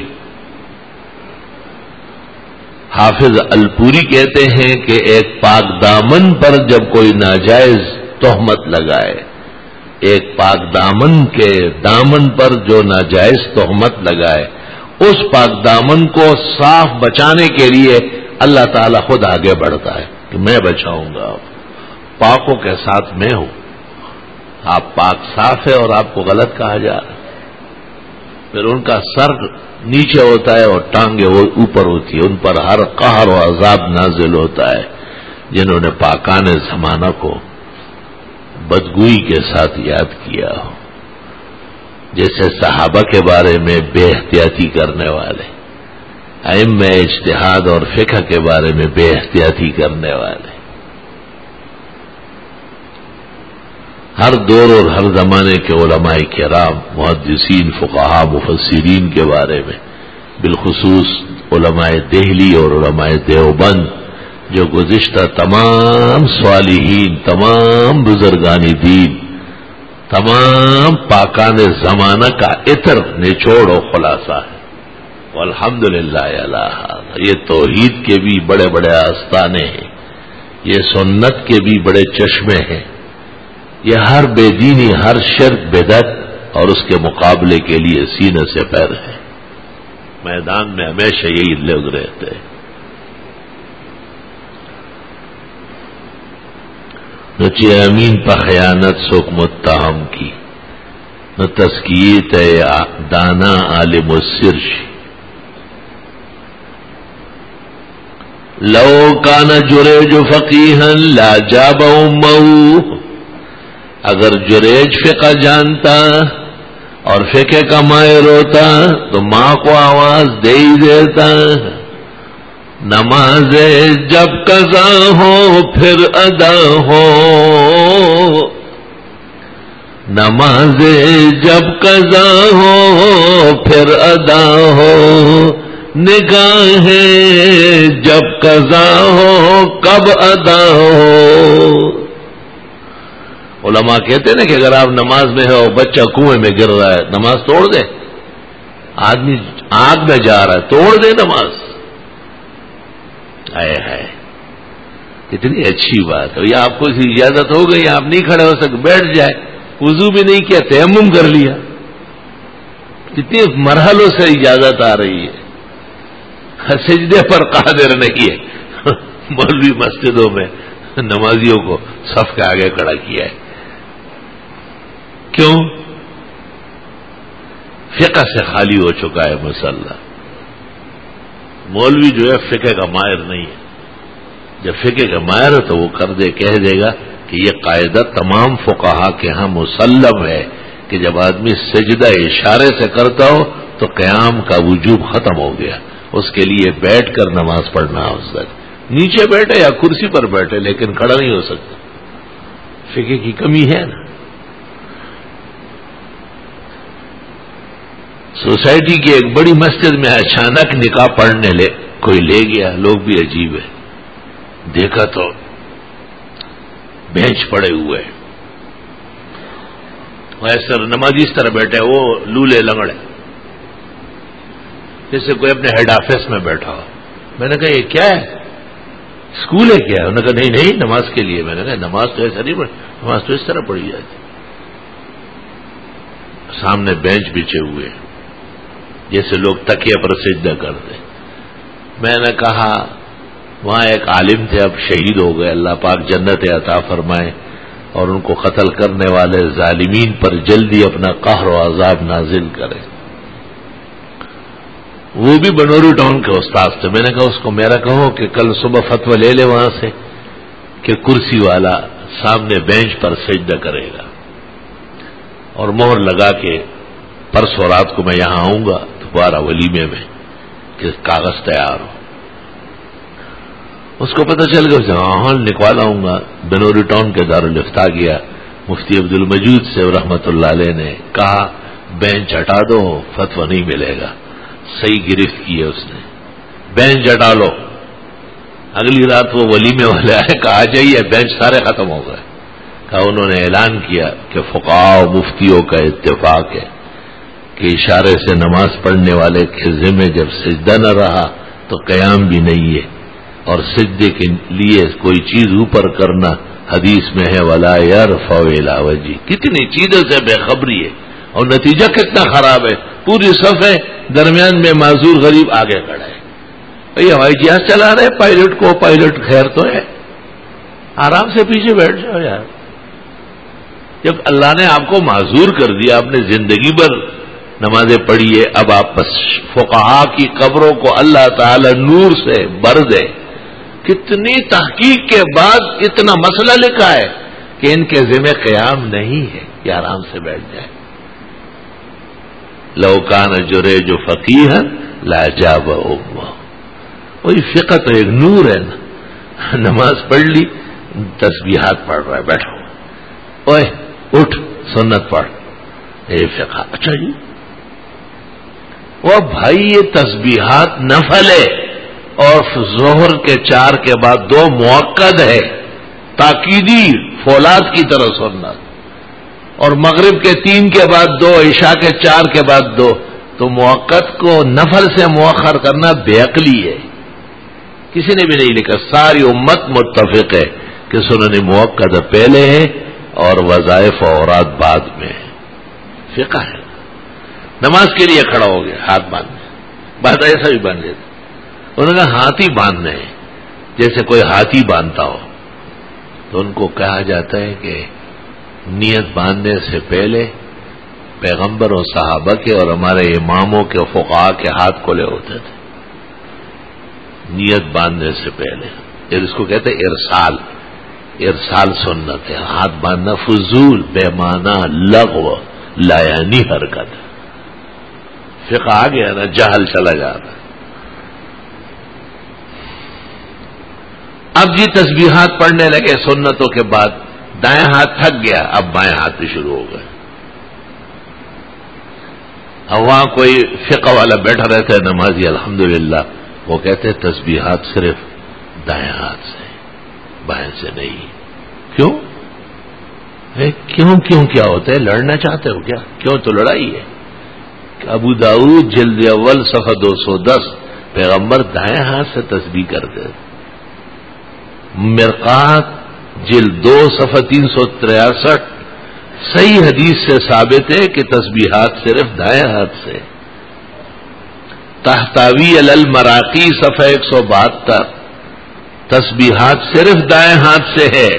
حافظ الپوری کہتے ہیں کہ ایک پاک دامن پر جب کوئی ناجائز تہمت لگائے، ایک پاک دامن کے دامن پر جو ناجائز تہمت لگائے، اس پاک دامن کو صاف بچانے کے لیے اللہ تعالیٰ خود آگے بڑھتا ہے کہ میں بچاؤں گا، پاکوں کے ساتھ میں ہوں۔ آپ پاک صاف ہے اور آپ کو غلط کہا جا رہا ہے، پھر ان کا سر نیچے ہوتا ہے اور ٹانگیں اوپر ہوتی ہے، ان پر ہر قہر و عذاب نازل ہوتا ہے جنہوں نے پاکان زمانہ کو بدگوئی کے ساتھ یاد کیا ہو، جیسے صحابہ کے بارے میں بے احتیاطی کرنے والے، ائمہ اجتہاد اور فقہ کے بارے میں بے احتیاطی کرنے والے، ہر دور اور ہر زمانے کے علماء کرام، محدثین، فقہاء، مفسرین کے بارے میں، بالخصوص علماء دہلی اور علماء دیوبند جو گزشتہ تمام صالحین، تمام بزرگان دین، تمام پاکان زمانہ کا عطر نچوڑ و خلاصہ ہے۔ والحمدللہ علی ھذا، یہ توحید کے بھی بڑے بڑے آستانے ہیں، یہ سنت کے بھی بڑے چشمے ہیں، یہ ہر بے دینی، ہر شرک، بدعت اور اس کے مقابلے کے لیے سینے سے پیر ہے۔ میدان میں ہمیشہ یہی لوگ رہتے ہیں۔ نچی امین پا خیانت سوک متہم کی، نہ تزکیت دانا عالم السر شی۔ لو کان جریج فقیہا لا جاب امہ، اگر جریج فقہ جانتا اور فقہ کا ماہر ہوتا تو ماں کو آواز دے ہی دیتا، نماز جب قضا ہو پھر ادا ہو، نماز جب قضا ہو پھر ادا ہو، نگاہیں جب قضا ہو کب ادا ہو۔ علماء کہتے ہیں نا کہ اگر آپ نماز میں ہو بچہ کنویں میں گر رہا ہے نماز توڑ دے، آدمی آگ میں جا رہا ہے توڑ دے نماز۔ آئے ہائے کتنی اچھی بات ہے، یا آپ کو اسی اجازت ہو گئی آپ نہیں کھڑے ہو سکتے بیٹھ جائے، وضو بھی نہیں کیا تیمم کر لیا، کتنے مرحلوں سے اجازت آ رہی ہے۔ سجدے پر قادر نہیں ہے، مولوی مسجدوں میں نمازیوں کو صف کے آگے کھڑا کیا ہے، کیوں؟ فقہ سے خالی ہو چکا ہے مسئلہ۔ مولوی جو ہے فقہ کا ماہر نہیں ہے، جب فقہ کا ماہر ہے تو وہ کر دے کہہ دے گا کہ یہ قاعدہ تمام فقہا کے ہاں مسلم ہے کہ جب آدمی سجدہ اشارے سے کرتا ہو تو قیام کا وجوب ختم ہو گیا، اس کے لیے بیٹھ کر نماز پڑھنا افضل، نیچے بیٹھے یا کرسی پر بیٹھے لیکن کھڑا نہیں ہو سکتا، فقہ کی کمی ہے نا۔ سوسائٹی کی ایک بڑی مسجد میں اچانک نکاح پڑھنے کوئی لے گیا، لوگ بھی عجیب ہے، دیکھا تو بینچ پڑے ہوئے ایسے نمازی اس طرح بیٹھے، وہ لولے لنگڑے جیسے کوئی اپنے ہیڈ آفس میں بیٹھا ہو۔ میں نے کہا یہ کیا ہے، اسکول ہے کیا؟ انہوں نے کہا نہیں نہیں نماز کے لیے۔ میں نے کہا نماز تو ایسا نہیں پڑھی، نماز تو اس طرح پڑھی جاتی، سامنے بینچ بچھے ہوئے جیسے لوگ تکیے پر سجدہ کرتے۔ میں نے کہا وہاں ایک عالم تھے اب شہید ہو گئے، اللہ پاک جنت عطا فرمائے اور ان کو قتل کرنے والے ظالمین پر جلدی اپنا قہر و عذاب نازل کرے۔ وہ بھی بنوری ٹاؤن کے استاد تھے۔ میں نے کہا اس کو میرا کہو کہ کل صبح فتویٰ لے لے وہاں سے کہ کرسی والا سامنے بینچ پر سجدہ کرے گا، اور مہر لگا کے پرسوں رات کو میں یہاں آؤں گا دوبارہ ولیمے میں کہ کاغذ تیار ہو۔ اس کو پتہ چل گیا، ہاں نکوالا ہوں گا۔ بنوری ٹاؤن کے دارالفتہ گیا، مفتی عبد المجید سے رحمت اللہ علیہ نے کہا بینچ ہٹا دو، فتویٰ نہیں ملے گا۔ صحیح گرفت کی ہے اس نے، بینچ ہٹا لو۔ اگلی رات وہ ولیمے والے آئے، کہا آ جائیے، بینچ سارے ختم ہو گئے۔ کہا انہوں نے اعلان کیا کہ فقہاء و مفتیوں کا اتفاق ہے کہ اشارے سے نماز پڑھنے والے کے ذمہ جب سجدہ نہ رہا تو قیام بھی نہیں ہے، اور سجدے کے لیے کوئی چیز اوپر کرنا حدیث میں ہے ولا یرفع الی وجہ۔ کتنی چیزوں سے بے خبری ہے، اور نتیجہ کتنا خراب ہے، پوری صف ہے درمیان میں معذور غریب آگے کھڑا ہے۔ بھئی ہوائی جہاز چلا رہے پائلٹ کو، پائلٹ خیر تو ہے، آرام سے پیچھے بیٹھ جاؤ یار۔ جب اللہ نے آپ کو معذور کر دیا، آپ نے زندگی بھر نمازیں پڑھی ہے، اب آپ بس فقہاء کی قبروں کو اللہ تعالی نور سے بھر دے۔ کتنی تحقیق کے بعد اتنا مسئلہ لکھا ہے کہ ان کے ذمہ قیام نہیں ہے کہ آرام سے بیٹھ جائے۔ لو کان جریج فقیہا لاجاب امہ۔ وہی فقہ تو ایک نور ہے نا، نماز پڑھ لی، تسبیحات پڑھ رہا ہے، بیٹھو، اوے اٹھ سنت پڑھ، اے فقہ۔ اچھا جی وہ بھائی یہ تسبیحات نفل ہے، اور ظہر کے 4 کے بعد 2 مؤکد ہے، تاکیدی فولاد کی طرح سنت، اور مغرب کے 3 کے بعد 2، عشاء کے 4 کے بعد 2، تو مؤکد کو نفل سے مؤخر کرنا بے عقلی ہے۔ کسی نے بھی نہیں لکھا، ساری امت متفق ہے کہ سنن مؤکد پہلے ہے اور وظائف و اوراد بعد میں ہے، فقہ ہے۔ نماز کے لیے کھڑا ہو گیا، ہاتھ باندھنے، بات ایسا بھی باندھ دیتے، انہوں نے ہاتھی باندھنے ہیں، جیسے کوئی ہاتھی باندھتا ہو، تو ان کو کہا جاتا ہے کہ نیت باندھنے سے پہلے پیغمبر اور صحابہ کے اور ہمارے اماموں کے فقہاء کے ہاتھ کھلے ہوتے تھے نیت باندھنے سے پہلے۔ پھر اس کو کہتے ہیں ارسال، ارسال سنت ہے، ہاتھ باندھنا فضول بے معنی لغو لایانی حرکت ہے۔ فقہ آ گیا نا، جہل چلا جاتا۔ اب جی تسبیحات پڑھنے لگے سنتوں کے بعد، دائیں ہاتھ تھک گیا، اب بائیں ہاتھ بھی شروع ہو گئے. اب وہاں کوئی فقہ والا بیٹھا رہتا ہے نمازی الحمدللہ، وہ کہتے ہیں تسبیحات صرف دائیں ہاتھ سے، بائیں سے نہیں. کیوں؟ کیوں کیا ہوتا ہے؟ لڑنا چاہتے ہو کیا؟ کیوں؟ تو لڑائی ہے. ابو داؤد جلد اول صفحہ 210 پیغمبر دائیں ہاتھ سے تسبیح کرتے. مرقات جلد 2 صفحہ 363 صحیح حدیث سے ثابت ہے کہ تسبیحات صرف دائیں ہاتھ سے. تحتاوی علی المراقی صفحہ 172 تسبیحات صرف دائیں ہاتھ سے ہے.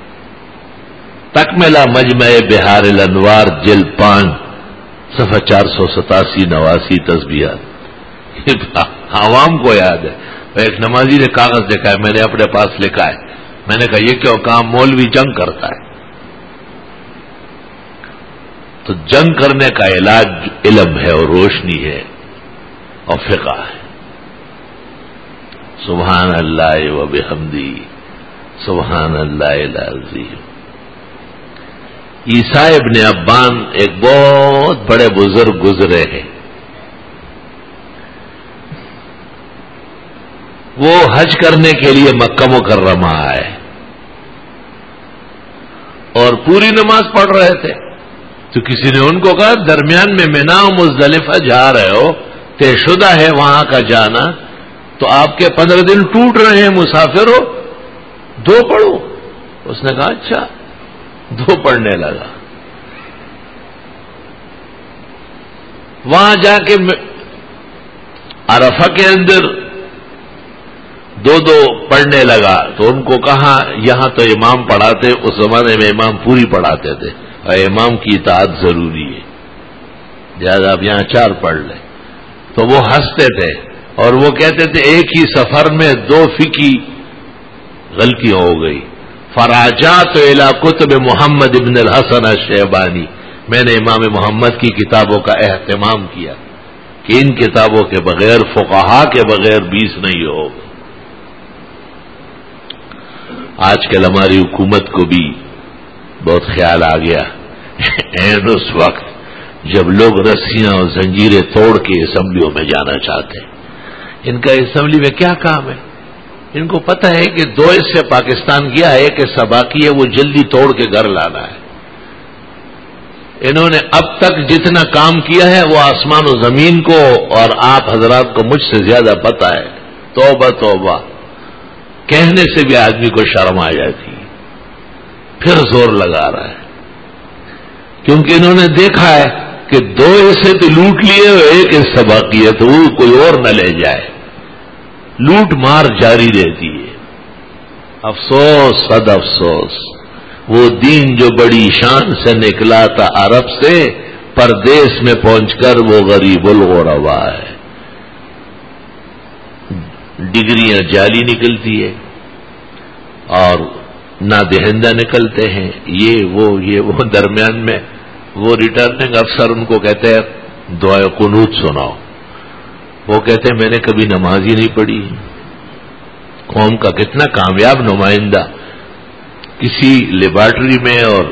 تکملہ مجمع بہار الانوار جلد 5 صفحہ 487-89 تسبیحات. عوام کو یاد ہے. ایک نمازی نے کاغذ دیکھا ہے، میں نے اپنے پاس لکھا ہے. میں نے کہا یہ کیوں؟ کہا مولوی جنگ کرتا ہے. تو جنگ کرنے کا علاج علم ہے اور روشنی ہے اور فقہ ہے. سبحان اللہ و بحمدی سبحان اللہ العظیم. عیسیٰ ابن ابان ایک بہت بڑے بزرگ گزرے ہیں. وہ حج کرنے کے لیے مکہ مکرمہ آئے اور پوری نماز پڑھ رہے تھے. تو کسی نے ان کو کہا درمیان میں مینا و مزدلفہ جا رہے ہو، طے شدہ ہے وہاں کا جانا، تو آپ کے 15 دن ٹوٹ رہے ہیں، مسافر ہو، 2 پڑھو. اس نے کہا اچھا، 2 پڑھنے لگا. وہاں جا کے عرفہ کے اندر 2 پڑھنے لگا. تو ان کو کہا یہاں تو امام پڑھاتے، اس زمانے میں امام پوری پڑھاتے تھے اور امام کی اطاعت ضروری ہے، لہذا آپ یہاں 4 پڑھ لیں. تو وہ ہنستے تھے اور وہ کہتے تھے ایک ہی سفر میں 2 فقہی غلطیاں ہو گئی. فراجات الی کتب محمد ابن الحسن الشیبانی، میں نے امام محمد کی کتابوں کا اہتمام کیا کہ ان کتابوں کے بغیر، فقہا کے بغیر 20 نہیں ہوگا. آج کل ہماری حکومت کو بھی بہت خیال آ گیا اینڈ اس وقت جب لوگ رسیاں اور زنجیریں توڑ کے اسمبلیوں میں جانا چاہتے ہیں. ان کا اسمبلی میں کیا کام ہے؟ ان کو پتہ ہے کہ 2 حصے پاکستان کیا ہے کہ سباقی ہے، وہ جلدی توڑ کے گھر لانا ہے. انہوں نے اب تک جتنا کام کیا ہے وہ آسمان و زمین کو اور آپ حضرات کو مجھ سے زیادہ پتہ ہے. توبہ توبہ، کہنے سے بھی آدمی کو شرم آ جاتی ہے. پھر زور لگا رہا ہے کیونکہ انہوں نے دیکھا ہے کہ 2 حصے تو لوٹ لیے اور 1 حصہ باقی ہے، تو وہ کوئی اور نہ لے جائے. لوٹ مار جاری رہتی ہے. افسوس صد افسوس، وہ دین جو بڑی شان سے نکلا تھا عرب سے، پردیس میں پہنچ کر وہ غریب الغربا ہے. ڈگریاں جعلی نکلتی ہے اور نہ دہندہ نکلتے ہیں. یہ وہ درمیان میں وہ ریٹرننگ افسر ان کو کہتے ہیں دعائے قنوت سناؤ. وہ کہتے ہیں میں نے کبھی نماز ہی نہیں پڑھی. قوم کا کتنا کامیاب نمائندہ کسی لیبارٹری میں اور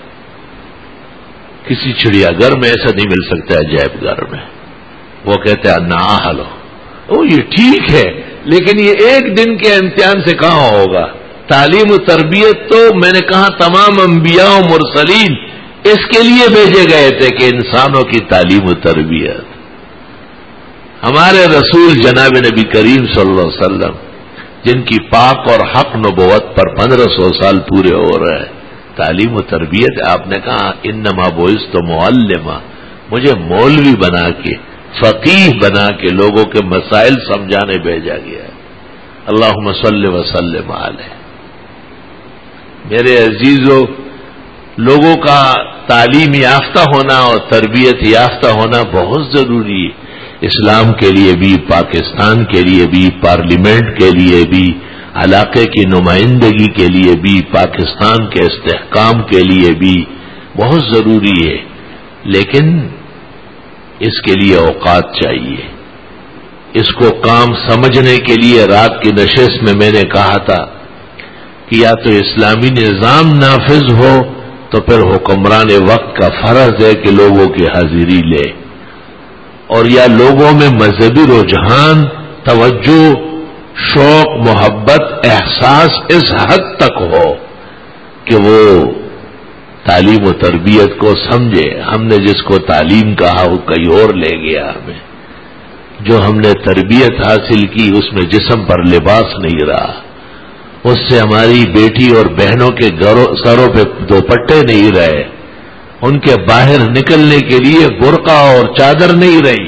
کسی چڑیا گھر میں ایسا نہیں مل سکتا عجائب گھر میں. وہ کہتے ہیں نا ہلو، یہ ٹھیک ہے لیکن یہ ایک دن کے امتحان سے کہاں ہوگا؟ تعلیم و تربیت تو میں نے کہا تمام انبیاء و مرسلین اس کے لیے بھیجے گئے تھے کہ انسانوں کی تعلیم و تربیت. ہمارے رسول جناب نبی کریم صلی اللہ علیہ وسلم جن کی پاک اور حق نبوت پر 1500 سال پورے ہو رہے ہیں، تعلیم و تربیت. آپ نے کہا انما بعثت معلما، مجھے مولوی بنا کے، فقیہ بنا کے لوگوں کے مسائل سمجھانے بھیجا گیا ہے. اللہم صلی وسلم علیہ. میرے عزیزو، لوگوں کا تعلیم یافتہ ہونا اور تربیت یافتہ ہونا بہت ضروری ہے، اسلام کے لیے بھی، پاکستان کے لیے بھی، پارلیمنٹ کے لیے بھی، علاقے کی نمائندگی کے لیے بھی، پاکستان کے استحکام کے لیے بھی بہت ضروری ہے. لیکن اس کے لیے اوقات چاہیے. اس کو کام سمجھنے کے لیے رات کی نشست میں نے کہا تھا کہ یا تو اسلامی نظام نافذ ہو تو پھر حکمران وقت کا فرض ہے کہ لوگوں کی حاضری لے، اور یا لوگوں میں مذہبی رجحان، توجہ، شوق، محبت، احساس اس حد تک ہو کہ وہ تعلیم و تربیت کو سمجھے۔ ہم نے جس کو تعلیم کہا وہ کہیں اور لے گیا ہمیں، جو ہم نے تربیت حاصل کی اس میں جسم پر لباس نہیں رہا، اس سے ہماری بیٹی اور بہنوں کے سروں پہ دوپٹے نہیں رہے، ان کے باہر نکلنے کے لیے برقع اور چادر نہیں رہی۔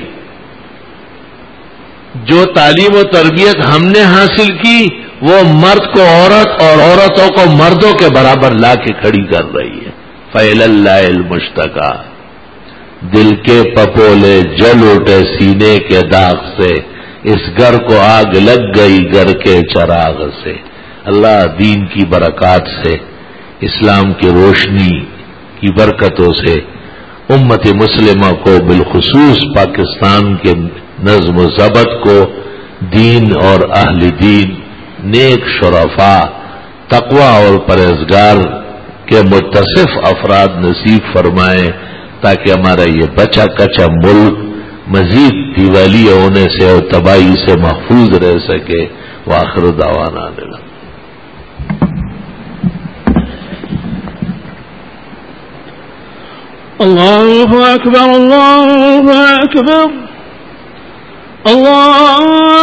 جو تعلیم و تربیت ہم نے حاصل کی وہ مرد کو عورت اور عورتوں کو مردوں کے برابر لا کے کھڑی کر رہی ہے۔ فَإِلَى اللَّهِ الْمُشْتَكَى، دل کے پپولے جل اٹھے سینے کے داغ سے، اس گھر کو آگ لگ گئی گھر کے چراغ سے۔ اللہ دین کی برکات سے، اسلام کی روشنی کی برکتوں سے امت مسلمہ کو بالخصوص پاکستان کے نظم و ضبط کو دین اور اہل دین، نیک شرفاء، تقوی اور پرہیزگار کے متصف افراد نصیب فرمائیں، تاکہ ہمارا یہ بچا کچا ملک مزید دیوالیہ ہونے سے اور تباہی سے محفوظ رہ سکے۔ وآخر دعوانا الحمدللہ۔ اللہ اکبر، اللہ اکبر، اللہ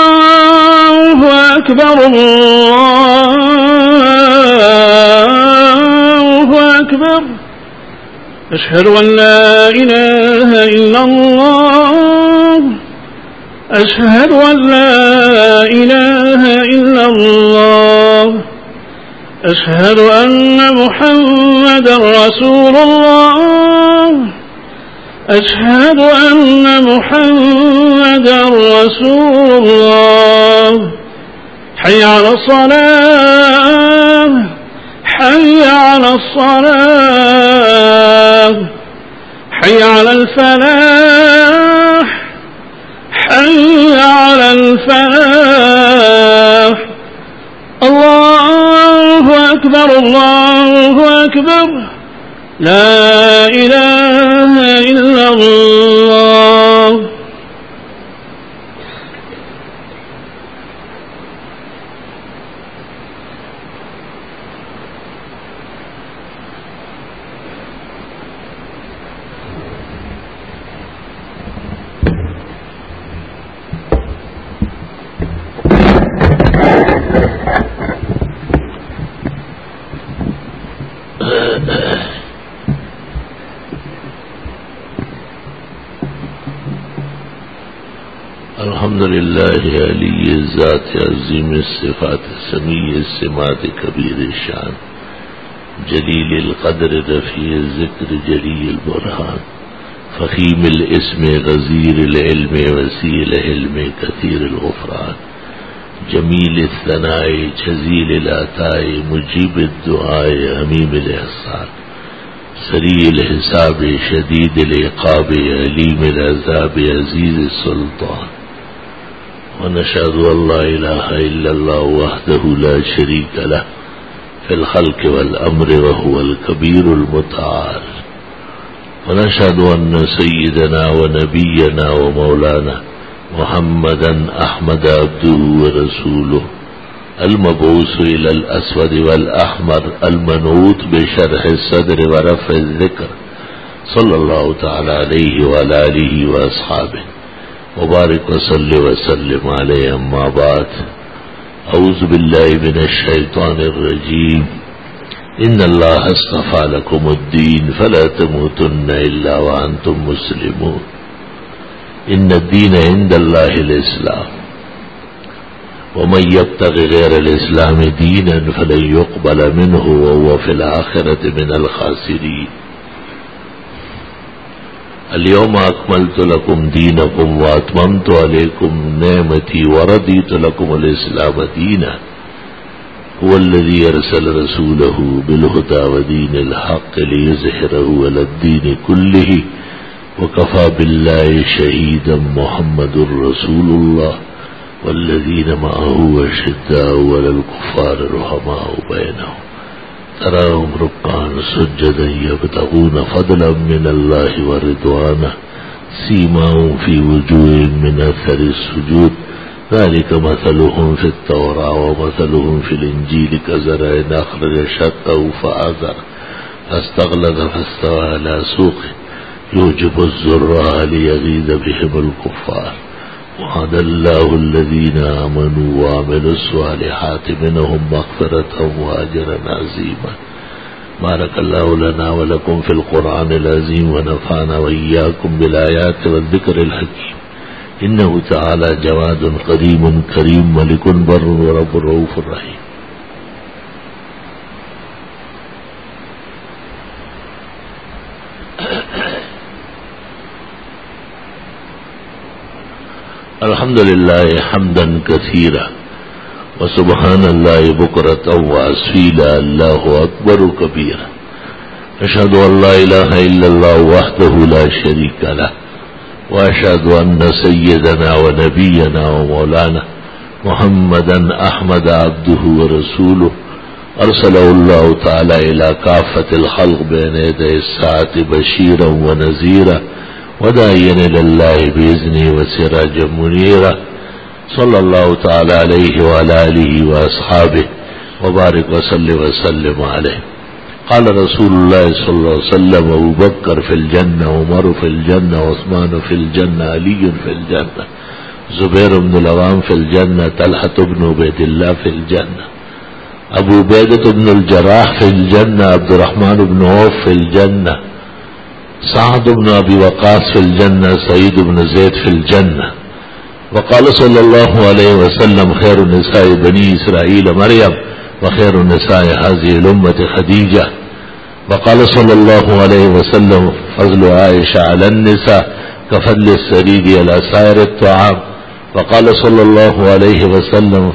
اکبر، اللہ اکبر، اشہد ان لا الہ الا اللہ، اشہد ان لا الہ الا اللہ، اشہد ان محمد رسول اللہ، اشہد ان محمد رسول اللہ، حی علی الصلاة، حی علی الصلاة، حی علی الفلاح، حی علی الفلاح، اللہ اکبر، اللہ اکبر، لا الہ الا اللہ۔ الحمدللہ علی الذات عظیم الصفات سمیع السمات کبیر الشان جلیل القدر رفیع الذکر جلیل البرہان فخیم الاسم غزیر العلم وسیع الحلم کثیر الغفران جمیل الثناء جزیل العطاء مجیب الدعاء حمیم الاحسان سریع الحساب شدید العقاب علیم العذاب عزیز السلطان ونشهد أن لا إله إلا الله وحده لا شريك له في الخلق والأمر وهو الكبير المتعال ونشهد أن سيدنا ونبينا ومولانا محمدا أحمد عبده ورسوله المبعوث إلى الأسود والأحمر المنعوت بشرح الصدر ورفع الذكر صلى الله تعالى عليه وعلى آله وأصحابه وبارك وصل وسلم عليه أما بعد أعوذ بالله من الشيطان الرجيم إن الله اصطفى لكم الدين فلا تموتن إلا وأنتم مسلمون إن الدين عند الله الإسلام ومن يبتغ غير الإسلام دينا فلن يقبل منه وهو في الآخرة من الخاسرين اليوم أكملت لكم دينكم وأتممت عليكم نعمتي ورضيت لكم الإسلام دينا هو الذي أرسل رسوله بالهدى ودين الحق ليظهره على الدين كله وكفى بالله شهيدا محمد رسول الله والذين معه أشداء على الكفار رحماء بينهم تراهم ركعا سجدا يبتغون فضلا من الله ورضوانه سيماهم في وجوههم من أثر السجود ذلك مثلهم في التوراة ومثلهم في الإنجيل كزرع أخرج شطأه فآزره فاستغلظ فاستوى على سوقه يوجب الزراع ليغيظ بهم الكفار وعد الله الذين آمنوا وعملوا الصالحات منهم مغفرة وأجرا عظيما بارك الله لنا ولكم في القرآن العظيم ونفعنا وإياكم بالآيات والذكر الحكيم إنه تعالى جواد قديم كريم ملك بر ورب رؤوف رحيم. الحمد لله حمدا كثيرا وسبحان الله بكرة وأصيلا الله أكبر كبيرا أشهد أن لا إله إلا الله وحده لا شريك له وأشهد أن سيدنا ونبينا ومولانا محمدا أحمد عبده ورسوله أرسله الله تعالى إلى كافة الخلق بين يدي الساعة بشيرا ونذيرا وداعيا إلى الله بإذنه وسراجا منيرا صلى الله تعالى عليه وعلى آله وأصحابه وبارك وسلم عليه. قال رسول الله صلى الله عليه وسلم أبو بكر في الجنة عمر في الجنة عثمان في الجنة علي في الجنة زبير بن العوام في الجنة طلحة بن عبيد الله في الجنة أبو عبيدة بن الجراح في الجنة عبد الرحمن بن عوف في الجنة سعد بن أبي وقاص في الجنة سعيد بن زيد في الجنة. وقال صلى الله عليه وسلم خير نساء بني إسرائيل مريم وخير نساء هذه الأمة خديجة. وقال صلى الله عليه وسلم فضل عائشة على النساء كفضل السريد على سائر الطعام. وقال صلى الله عليه وسلم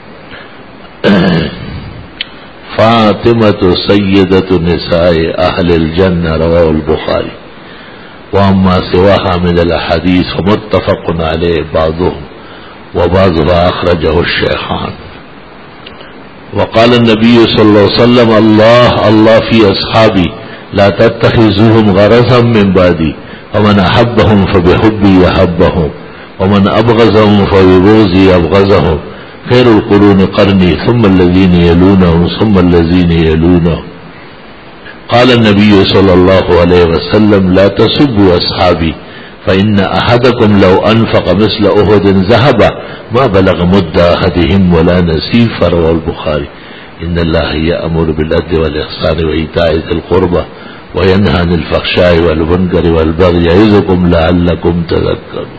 فاطمة سيدة نساء أهل الجنة رواه البخاري. وأما سواها من الأحاديث فمتفق عليه بعضهم وبعضها أخرجه الشيخان. وقال النبي صلى الله عليه وسلم الله في أصحابي لا تتخذوهم غرضا من بعدي ومن أحبهم فبحبي يحبهم ومن أبغضهم فببغضي أبغضهم خير القرون قرني ثم الذين يلونهم ثم الذين يلونهم. قال النبي صلى الله عليه وسلم لا تسبوا أصحابي فإن أحدكم لو أنفق مثل أحد ذهبا ما بلغ مد أحدهم ولا نصيف. رواه البخاري. إن الله يأمر بالعدل والإحسان وإيتاء ذي القربى وينهى عن الفحشاء والمنكر والبغي يعظكم لعلكم تذكرون.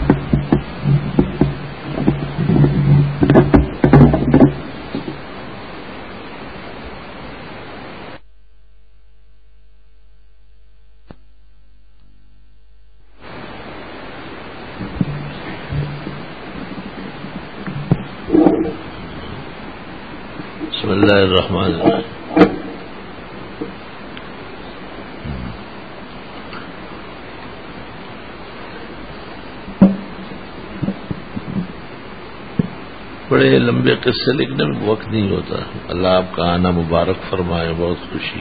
بسم اللہ الرحمن الرحیم. بڑے لمبے قصے لکھنے میں وقت نہیں ہوتا. اللہ آپ کا آنا مبارک فرمائے. بہت خوشی.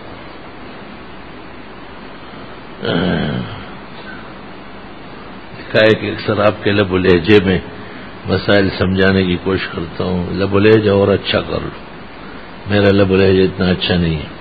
لکھا ہے کہ اکثر آپ کے لب و لہجے میں مسائل سمجھانے کی کوشش کرتا ہوں. لب و لہجہ اور اچھا کر لو. میرا لب و لہجہ اتنا اچھا نہیں ہے.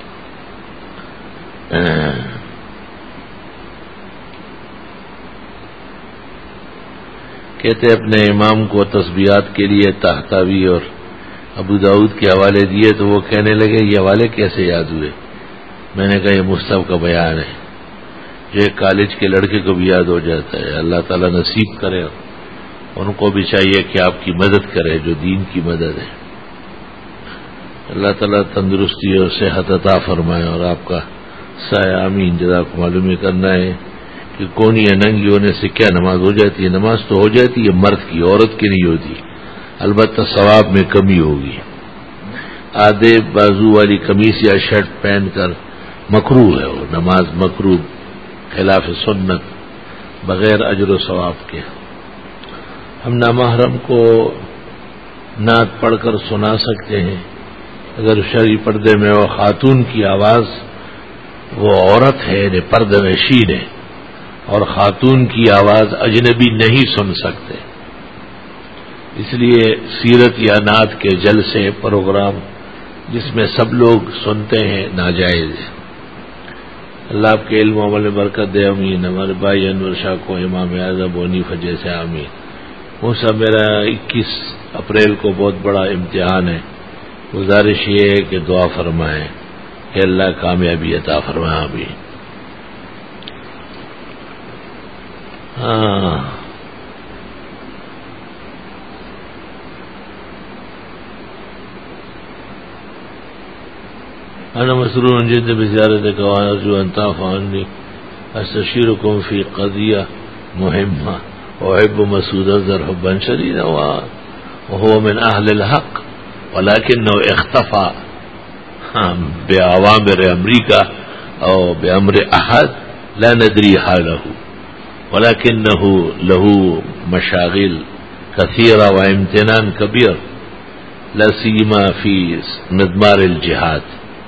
کہتے اپنے امام کو تسبیحات کے لیے طحطاوی اور ابو داؤد کے حوالے دیے تو وہ کہنے لگے یہ حوالے کیسے یاد ہوئے. میں نے کہا یہ مصطفیٰ کا بیان ہے جو ایک کالج کے لڑکے کو بھی یاد ہو جاتا ہے. اللہ تعالیٰ نصیب کرے. ان کو بھی چاہیے کہ آپ کی مدد کرے جو دین کی مدد ہے. اللہ تعالیٰ تندرستی اور صحت عطا فرمائے اور آپ کا سایہ آمین. جزاک معلوم یہ کرنا ہے کہ کونی یا ننگی ہونے سے کیا نماز ہو جاتی ہے. نماز تو ہو جاتی ہے مرد کی, عورت کی نہیں ہوتی. البتہ ثواب میں کمی ہوگی. آدھے بازو والی قمیص یا شرٹ پہن کر مکروہ ہے وہ نماز. مکروہ خلاف سنت بغیر اجر و ثواب کے. ہم نامحرم کو نعت پڑھ کر سنا سکتے ہیں اگر شرعی پردے میں وہ خاتون کی آواز، وہ عورت ہے یعنی پردہ نشین ہے، اور خاتون کی آواز اجنبی نہیں سن سکتے، اس لیے سیرت یا نعت کے جلسے پروگرام جس میں سب لوگ سنتے ہیں ناجائز ہے۔ اللہ آپ کے علم و عمل میں برکت دے، امین۔ ہمارے بھائی انور شاہ کو امام اعظم حنیفہ جیسے، آمین۔ وہ سب میرا 21 اپریل کو بہت بڑا امتحان ہے، گزارش یہ ہے کہ دعا فرمائیں کہ اللہ کامیابی عطا فرمائے، آمین۔ أنا مسرور جدا بزيارتك وأرجو أن تعفو عني، أستشيركم في قضية مهمة، أحب مسعود أزهر حبا شديدا وهو من أهل الحق، ولكنه اختفى بأوامر أمريكا أو بأمر أحد لا ندري حاله، ولكنه له مشاغل كثيرة وامتنان كبير، لا سيما في مضمار الجهاد۔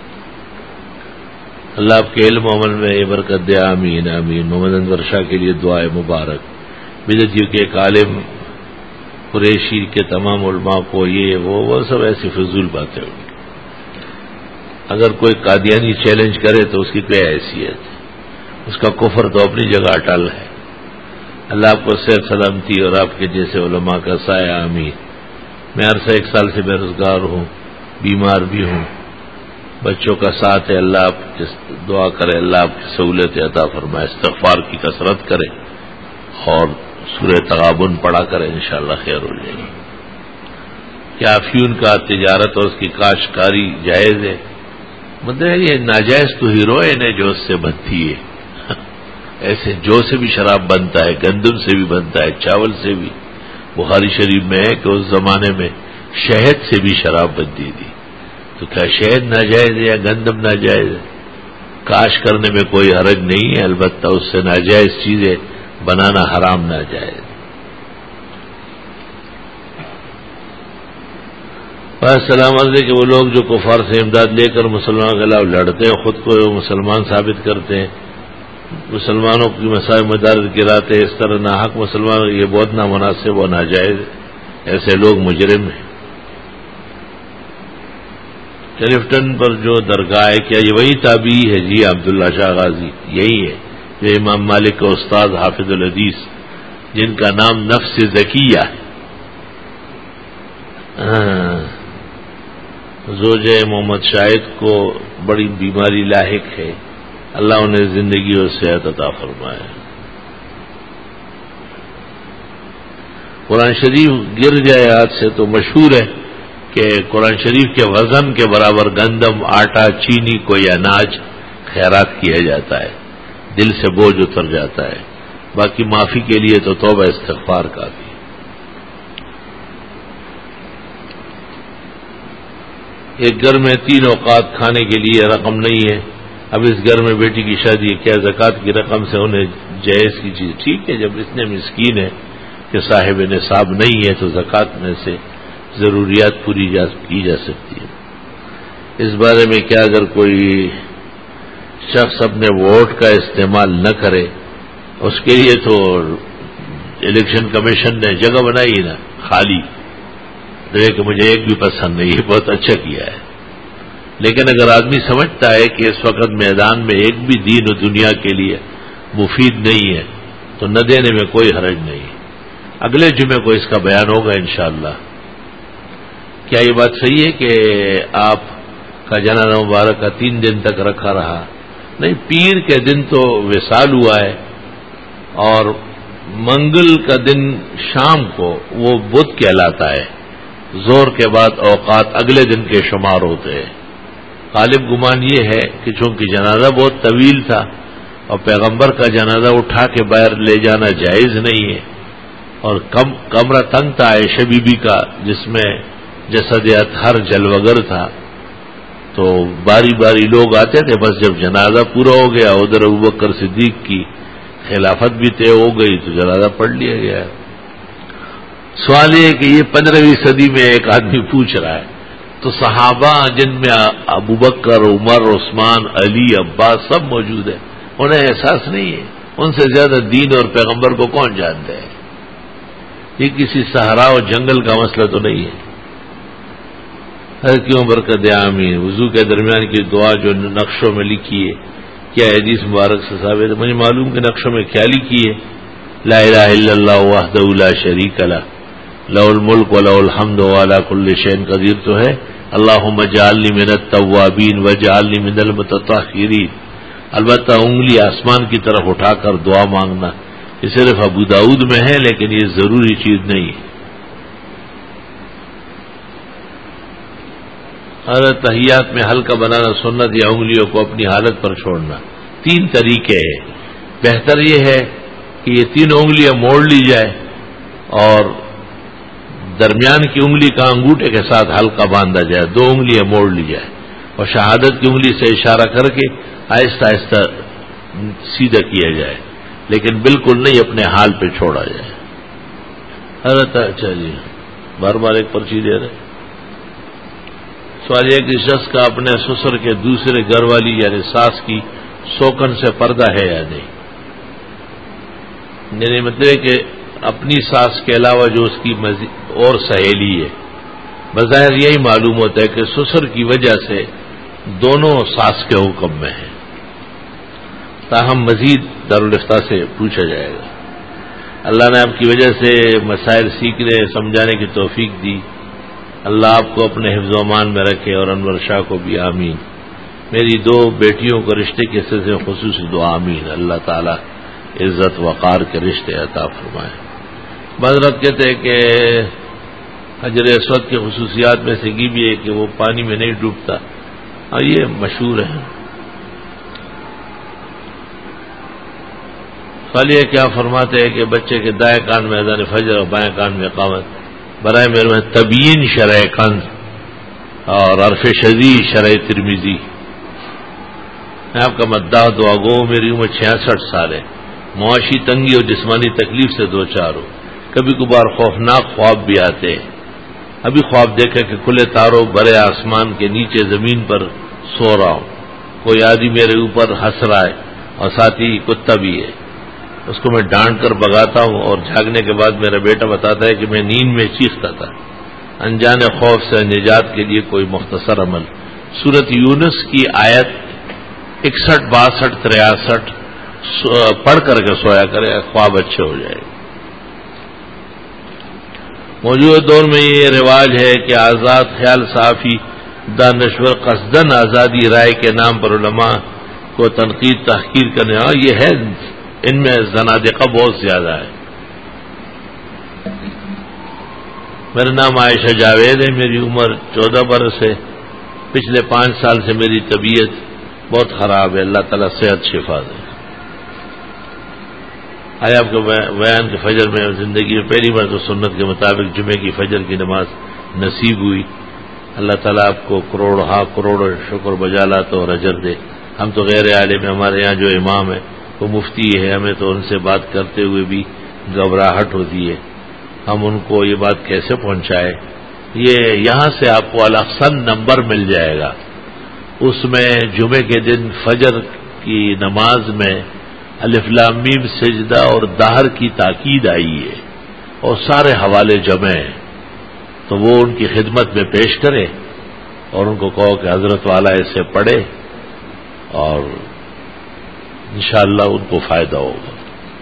اللہ آپ کے علم و عمل میں یہ برکت دے، آمین آمین۔ محمد انور شاہ کے لیے دعائے مبارک، بدعتیوں کے ایک عالم قریشی کے تمام علماء کو یہ وہ سب ایسی فضول باتیں ہوگی۔ اگر کوئی قادیانی چیلنج کرے تو اس کی کوئی حیثیت ہے، اس کا کفر تو اپنی جگہ اٹل ہے۔ اللہ آپ کو صحت سلامتی اور آپ کے جیسے علماء کا سایہ، آمین۔ میں عرصہ 1 سال سے بے روزگار ہوں، بیمار بھی ہوں، بچوں کا ساتھ ہے، اللہ آپ دعا کرے، اللہ آپ کی سہولت عطا فرمائے، استغفار کی کثرت کرے اور سورہ تغابن پڑھا کرے، انشاءاللہ خیر ہو جائے گی۔ کیا افیون کا تجارت اور اس کی کاشتکاری جائز ہے؟ مطلب یہ ناجائز تو ہیروئن ہے جو اس سے بنتی ہے، ایسے جو سے بھی شراب بنتا ہے، گندم سے بھی بنتا ہے، چاول سے بھی۔ بخاری شریف میں ہے کہ اس زمانے میں شہد سے بھی شراب بنتی تھی، تو کیا شہد ناجائز ہے یا گندم ناجائز ہے؟ کاش کرنے میں کوئی حرج نہیں ہے، البتہ اس سے ناجائز چیزیں بنانا حرام ناجائز۔ السلام علیکم کہ وہ لوگ جو کفار سے امداد لے کر مسلمانوں کے خلاف لڑتے ہیں، خود کو مسلمان ثابت کرتے ہیں، مسلمانوں کی مسائل مدارت گراتے ہیں، اس طرح ناحق مسلمانوں، یہ بہت نامناسب و ناجائز ہے، ایسے لوگ مجرم ہیں۔ کلفٹن پر جو درگاہ ہے، کیا یہ وہی تابعی ہے؟ جی عبداللہ شاہ غازی یہی ہے جو امام مالک کا استاد حافظ الحدیث، جن کا نام نفس زکیہ ہے۔ زوج محمد شاہد کو بڑی بیماری لاحق ہے، اللہ انہیں زندگی اور صحت عطا فرمائے۔ قرآن شریف گر جائے ہاتھ سے تو مشہور ہے کہ قرآن شریف کے وزن کے برابر گندم، آٹا، چینی کوئی اناج خیرات کیا جاتا ہے، دل سے بوجھ اتر جاتا ہے۔ باقی معافی کے لیے تو توبہ استغفار کافی۔ ایک گھر میں 3 اوقات کھانے کے لیے رقم نہیں ہے، اب اس گھر میں بیٹی کی شادی ہے، کیا زکوٰۃ کی رقم سے انہیں جائز کی چیز؟ ٹھیک ہے، جب اتنے مسکین ہے کہ صاحب نصاب نہیں ہے تو زکوٰۃ میں سے ضروریات پوری کی جا سکتی ہے۔ اس بارے میں کیا اگر کوئی شخص اپنے ووٹ کا استعمال نہ کرے، اس کے لیے تو الیکشن کمیشن نے جگہ بنائی نا خالی، کہ مجھے ایک بھی پسند نہیں، یہ بہت اچھا کیا ہے۔ لیکن اگر آدمی سمجھتا ہے کہ اس وقت میدان میں ایک بھی دین و دنیا کے لیے مفید نہیں ہے تو نہ دینے میں کوئی حرج نہیں۔ اگلے جمعے کو اس کا بیان ہوگا انشاءاللہ۔ کیا یہ بات صحیح ہے کہ آپ کا جنازہ مبارک کا 3 دن تک رکھا رہا؟ نہیں، پیر کے دن تو وصال ہوا ہے، اور منگل کا دن شام کو وہ بدھ کہلاتا ہے، زور کے بعد اوقات اگلے دن کے شمار ہوتے ہیں۔ غالب گمان یہ ہے کہ چونکہ جنازہ بہت طویل تھا اور پیغمبر کا جنازہ اٹھا کے باہر لے جانا جائز نہیں ہے، اور کمرہ تنگ تھا عائشہ بی بی کا، جس میں جسد اطہر جلوگر تھا، تو باری باری لوگ آتے تھے، بس جب جنازہ پورا ہو گیا، ادھر ابوبکر صدیق کی خلافت بھی طے ہو گئی تو جنازہ پڑھ لیا گیا۔ سوال یہ کہ یہ 15ویں صدی میں ایک آدمی پوچھ رہا ہے، تو صحابہ جن میں ابو بکر، عمر، عثمان، علی، عباس سب موجود ہیں، انہیں احساس نہیں ہے؟ ان سے زیادہ دین اور پیغمبر کو کون جانتا ہے؟ یہ کسی صحرا اور جنگل کا مسئلہ تو نہیں ہے۔ کیوں برکت آمین۔ وضو کے درمیان کی دعا جو نقشوں میں لکھی ہے، کیا حدیث مبارک سے ثابت ہے؟ مجھے معلوم کہ نقشوں میں کیا لکھی ہے؟ لا الہ الا اللہ وحدہ لا شریک لہ لہ الملک ولہ الحمد وعلی کل شیء قدیر تو ہے۔ اللہم اجعلنی من التوابین واجعلنی من المتطہرین۔ البتہ انگلی آسمان کی طرف اٹھا کر دعا مانگنا یہ صرف ابو داؤد میں ہے، لیکن یہ ضروری چیز نہیں ہے۔ اور تحیات میں ہلکا بنانا سنت یا انگلیوں کو اپنی حالت پر چھوڑنا، 3 طریقے ہیں۔ بہتر یہ ہے کہ یہ 3 انگلیاں موڑ لی جائے اور درمیان کی انگلی کا انگوٹھے کے ساتھ ہلکا باندھا جائے، 2 انگلیاں موڑ لی جائے اور شہادت کی انگلی سے اشارہ کر کے آہستہ آہستہ سیدھا کیا جائے، لیکن بالکل نہیں اپنے حال پہ چھوڑا جائے۔ حضرت اچھا جی، بار بار ایک پرچی دے رہے۔ سوال یہ کہ شخص کا اپنے سسر کے دوسرے گھر والی یعنی ساس کی سوکن سے پردہ ہے یا نہیں؟ یعنی مطلب ہے کہ اپنی ساس کے علاوہ جو اس کی اور سہیلی ہے، بظاہر یہی معلوم ہوتا ہے کہ سسر کی وجہ سے دونوں ساس کے حکم میں ہیں، تاہم مزید دارالفتہ سے پوچھا جائے گا۔ اللہ نے آپ کی وجہ سے مسائل سیکھنے سمجھانے کی توفیق دی، اللہ آپ کو اپنے حفظ و امان میں رکھے اور انور شاہ کو بھی آمین۔ میری 2 بیٹیوں کو رشتے کے سلسلے میں خصوصی دعا آمین، اللہ تعالی عزت وقار کے رشتے عطا فرمائے۔ حضرت کہتے ہیں کہ حجر اسود کی خصوصیات میں سے یہ بھی ہے کہ وہ پانی میں نہیں ڈوبتا، اور یہ مشہور ہے۔ خالی کیا فرماتے ہیں کہ بچے کے دائیں کان میں اذان فجر اور بائیں کان میں اقامت، برائے مہربانی تبیین شرح کنز اور عرف شذی شرح ترمذی۔ میں آپ کا مداح دعا گو، میری عمر 66 سال ہے، معاشی تنگی اور جسمانی تکلیف سے 2-4 ہو، کبھی کبھار خوفناک خواب بھی آتے ہیں۔ ابھی خواب دیکھا کہ کھلے تاروں بڑے آسمان کے نیچے زمین پر سو رہا ہوں، کوئی آدمی میرے اوپر ہنس رہا ہے اور ساتھ ہی کتا بھی ہے، اس کو میں ڈانٹ کر بگاتا ہوں اور جاگنے کے بعد میرا بیٹا بتاتا ہے کہ میں نیند میں چیختا تھا۔ انجان خوف سے نجات کے لیے کوئی مختصر عمل، سورۃ یونس کی آیت 61، 62، 63 پڑھ کر کے سویا کرے، خواب اچھے ہو جائے گا۔ موجودہ دور میں یہ رواج ہے کہ آزاد خیال صحافی دانشور قصدن آزادی رائے کے نام پر علماء کو تنقید تحقیر کرنے، یہ ہے، ان میں زنادقہ بہت زیادہ ہے۔ میرا نام عائشہ جاوید ہے، میری عمر 14 برس ہے، پچھلے 5 سال سے میری طبیعت بہت خراب ہے، اللہ تعالیٰ صحت شفا دے۔ آج آپ کے بیان کے فجر میں زندگی میں پہلی بار تو سنت کے مطابق جمعے کی فجر کی نماز نصیب ہوئی، اللہ تعالیٰ آپ کو کروڑ شکر بجا لاتا اور اجر دے۔ ہم تو غیر عالم، ہمارے یہاں جو امام ہے وہ مفتی ہے، ہمیں تو ان سے بات کرتے ہوئے بھی گھبراہٹ ہوتی ہے، ہم ان کو یہ بات کیسے پہنچائے۔ یہ یہاں سے آپ کو الاحسن نمبر مل جائے گا، اس میں جمعے کے دن فجر کی نماز میں الف لام میم سجدہ اور دہر کی تاکید آئی ہے اور سارے حوالے جمع ہیں، تو وہ ان کی خدمت میں پیش کرے اور ان کو کہو کہ حضرت والا اسے پڑھے اور انشاءاللہ ان کو فائدہ ہوگا۔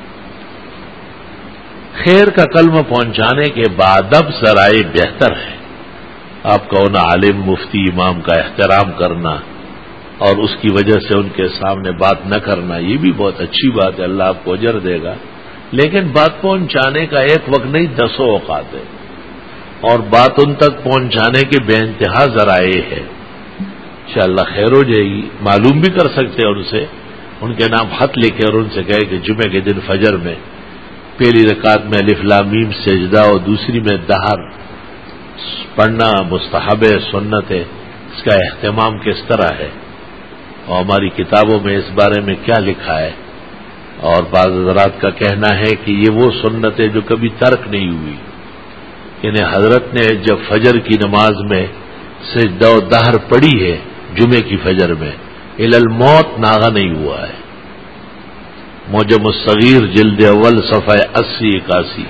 خیر کا کلمہ پہنچانے کے بعد اب ذرائع بہتر ہے، آپ کا ان عالم مفتی امام کا احترام کرنا اور اس کی وجہ سے ان کے سامنے بات نہ کرنا، یہ بھی بہت اچھی بات ہے، اللہ آپ کو اجر دے گا، لیکن بات پہنچانے کا ایک وقت نہیں، 10 اوقات ہے، اور بات ان تک پہنچانے کے بے انتہا ذرائع ہے۔ انشاءاللہ خیر ہو جائے گی، معلوم بھی کر سکتے ہیں ان سے، ان کے نام خط لکھے اور ان سے کہے کہ جمعے کے دن فجر میں پہلی رکعت میں الف لام میم سجدہ اور دوسری میں دہر پڑھنا مستحب ہے، سنت ہے، اس کا اہتمام کس طرح ہے اور ہماری کتابوں میں اس بارے میں کیا لکھا ہے، اور بعض حضرات کا کہنا ہے کہ یہ وہ سنت ہے جو کبھی ترک نہیں ہوئی، یعنی حضرت نے جب فجر کی نماز میں سجدہ و دہر پڑھی ہے جمعے کی فجر میں، الی الموت ناغہ نہیں ہوا ہے۔ معجم الصغیر جلد اول صفحہ 80-81۔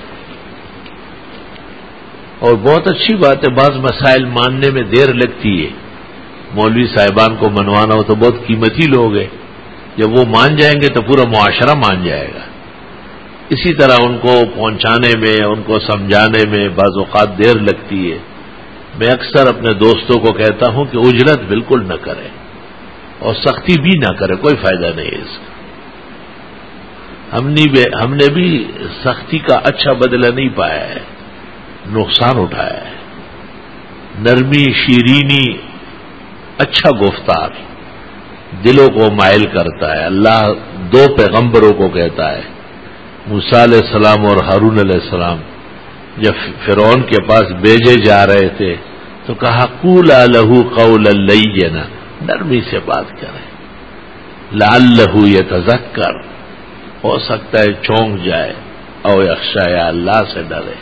اور بہت اچھی بات ہے، بعض مسائل ماننے میں دیر لگتی ہے، مولوی صاحبان کو منوانا ہو تو بہت قیمتی لوگ ہیں، جب وہ مان جائیں گے تو پورا معاشرہ مان جائے گا۔ اسی طرح ان کو پہنچانے میں، ان کو سمجھانے میں بعض اوقات دیر لگتی ہے۔ میں اکثر اپنے دوستوں کو کہتا ہوں کہ اجرت بالکل نہ کریں اور سختی بھی نہ کریں، کوئی فائدہ نہیں ہے اس کا۔ ہم نے بھی سختی کا اچھا بدلہ نہیں پایا ہے، نقصان اٹھایا ہے۔ نرمی، شیرینی، اچھا گفتار دلوں کو مائل کرتا ہے۔ اللہ دو پیغمبروں کو کہتا ہے، موسیٰ علیہ السلام اور ہارون علیہ السلام، جب فرعون کے پاس بھیجے جا رہے تھے تو کہا قولا لہ قولا لینا، نرمی سے بات کریں، لعلہ یتذکر، ہو سکتا ہے چونک جائے، او یخشی، یا اللہ سے ڈرے۔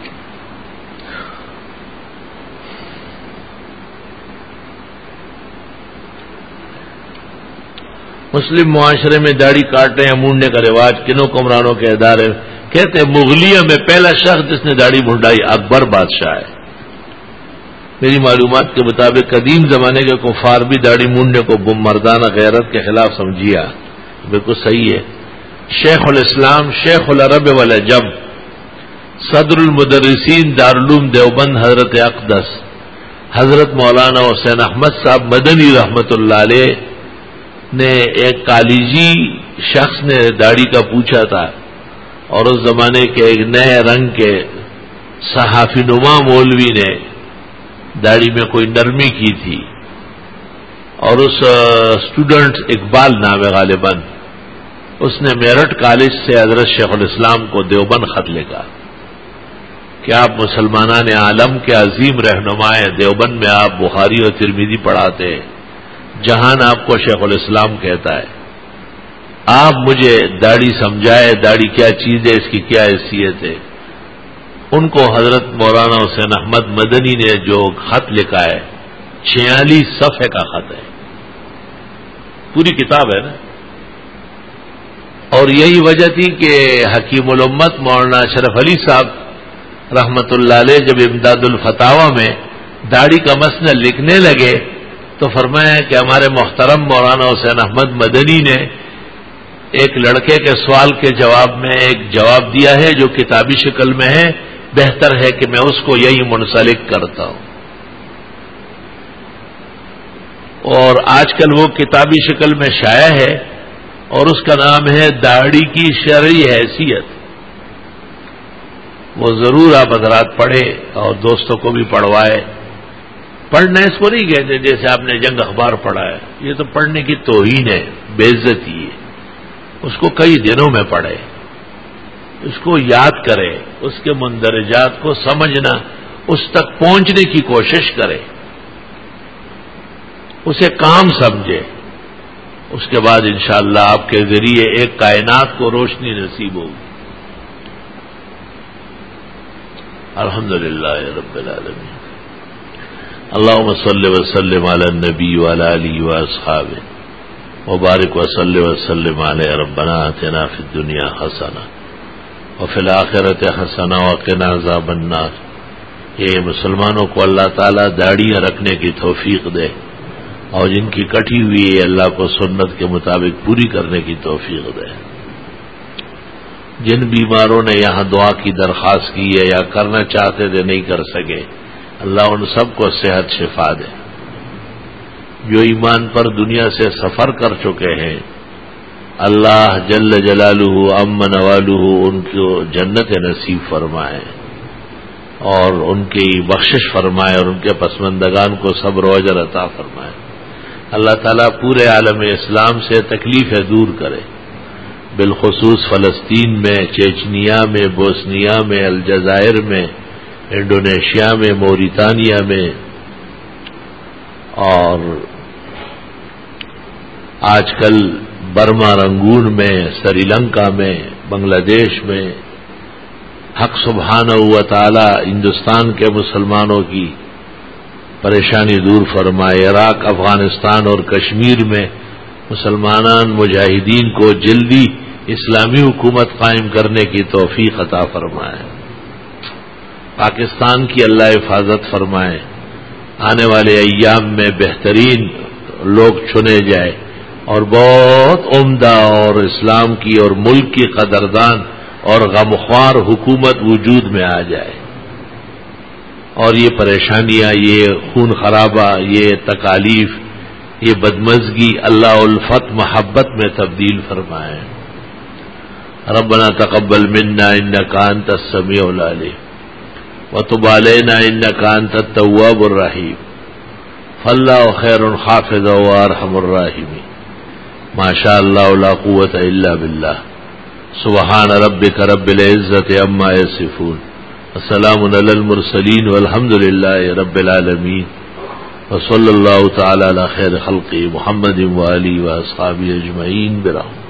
مسلم معاشرے میں داڑھی کاٹنے یا مونڈنے کا رواج کنوں حکمرانوں کے ادارے کہتے ہیں مغلیہ میں پہلا شخص جس نے داڑھی منڈائی اکبر بادشاہ ہے۔ میری معلومات کے مطابق قدیم زمانے کے کفار بھی داڑھی مونڈنے کو مردانہ غیرت کے خلاف سمجھیا، بالکل صحیح ہے۔ شیخ الاسلام، شیخ العرب والعجم، صدر المدرسین دارالعلوم دیوبند حضرت اقدس حضرت مولانا حسین احمد صاحب مدنی رحمت اللہ علیہ نے ایک کالیجی شخص نے داڑھی کا پوچھا تھا، اور اس زمانے کے ایک نئے رنگ کے صحافی نما مولوی نے داڑھی میں کوئی نرمی کی تھی، اور اس اسٹوڈنٹ اقبال نام غالباً، اس نے میرٹھ کالج سے حضرت شیخ الاسلام کو دیوبند خط لکھا کہ آپ مسلمانان عالم کے عظیم رہنما ہیں، دیوبند میں آپ بخاری اور ترمذی پڑھاتے ہیں، جہان آپ کو شیخ الاسلام کہتا ہے، آپ مجھے داڑھی سمجھائے، داڑھی کیا چیز ہے، اس کی کیا حیثیت ہے۔ ان کو حضرت مولانا حسین احمد مدنی نے جو خط لکھا ہے 46 صفحے کا خط ہے، پوری کتاب ہے نا۔ اور یہی وجہ تھی کہ حکیم الامت مولانا اشرف علی صاحب رحمت اللہ علیہ جب امداد الفتاوی میں داڑھی کا مسئلہ لکھنے لگے تو فرمایا کہ ہمارے محترم مولانا حسین احمد مدنی نے ایک لڑکے کے سوال کے جواب میں ایک جواب دیا ہے جو کتابی شکل میں ہے، بہتر ہے کہ میں اس کو یہی منسلک کرتا ہوں۔ اور آج کل وہ کتابی شکل میں شائع ہے، اور اس کا نام ہے داڑھی کی شرعی حیثیت۔ وہ ضرور آپ حضرات پڑھیں اور دوستوں کو بھی پڑھوائے۔ پڑھنا اس کو نہیں کہتے جیسے آپ نے جنگ اخبار پڑھا ہے، یہ تو پڑھنے کی توہین ہے، بے عزتی ہے۔ اس کو کئی دنوں میں پڑھے، اس کو یاد کرے، اس کے مندرجات کو سمجھنا، اس تک پہنچنے کی کوشش کرے، اسے کام سمجھے، اس کے بعد انشاءاللہ آپ کے ذریعے ایک کائنات کو روشنی نصیب ہوگی۔ الحمدللہ رب العالمین۔ اللہم صلی وسلم علی النبی وعلی آلہ واصحابہ وبارک وصلی وسلم علیہ۔ ربنا آتنا فی الدنیا حسنہ وفی الآخرۃ حسنہ وقنا عذاب النار۔ یہ مسلمانوں کو اللہ تعالیٰ داڑیاں رکھنے کی توفیق دے، اور جن کی کٹی ہوئی ہے اللہ کو سنت کے مطابق پوری کرنے کی توفیق دے۔ جن بیماروں نے یہاں دعا کی درخواست کی ہے یا کرنا چاہتے تھے نہیں کر سکے، اللہ ان سب کو صحت شفا دے۔ جو ایمان پر دنیا سے سفر کر چکے ہیں، اللہ جل جلالہ عم نوالہ ان کو جنت نصیب فرمائے اور ان کی بخشش فرمائے، اور ان کے پسماندگان کو صبر و اجر عطا فرمائے۔ اللہ تعالیٰ پورے عالم اسلام سے تکلیفیں دور کرے، بالخصوص فلسطین میں، چیچنیا میں، بوسنیا میں، الجزائر میں، انڈونیشیا میں، موریتانیا میں، اور آج کل برما رنگون میں، سری لنکا میں، بنگلہ دیش میں، حق سبحانہ و تعالی ہندوستان کے مسلمانوں کی پریشانی دور فرمائے، عراق، افغانستان اور کشمیر میں مسلمان مجاہدین کو جلدی اسلامی حکومت قائم کرنے کی توفیق عطا فرمائے، پاکستان کی اللہ حفاظت فرمائے، آنے والے ایام میں بہترین لوگ چنے جائے اور بہت عمدہ اور اسلام کی اور ملک کی قدردان اور غمخوار حکومت وجود میں آ جائے، اور یہ پریشانیاں، یہ خون خرابہ، یہ تکالیف، یہ بدمزگی اللہ الفت محبت میں تبدیل فرمائے۔ ربنا تقبل منا انک انت السمیع العلیم وتب علینا انک انت التواب الرحیم فاللہ خیر حافظا وارحم الراحمین۔ ما شاء اللہ لا قوۃ الا باللہ۔ سبحان ربک رب العزۃ عما یصفون وسلام علی المرسلین والحمد للہ رب العالمین وصلی اللہ تعالی علی خیر خلقہ محمد وآلہ واصحابہ اجمعین برحمتہ۔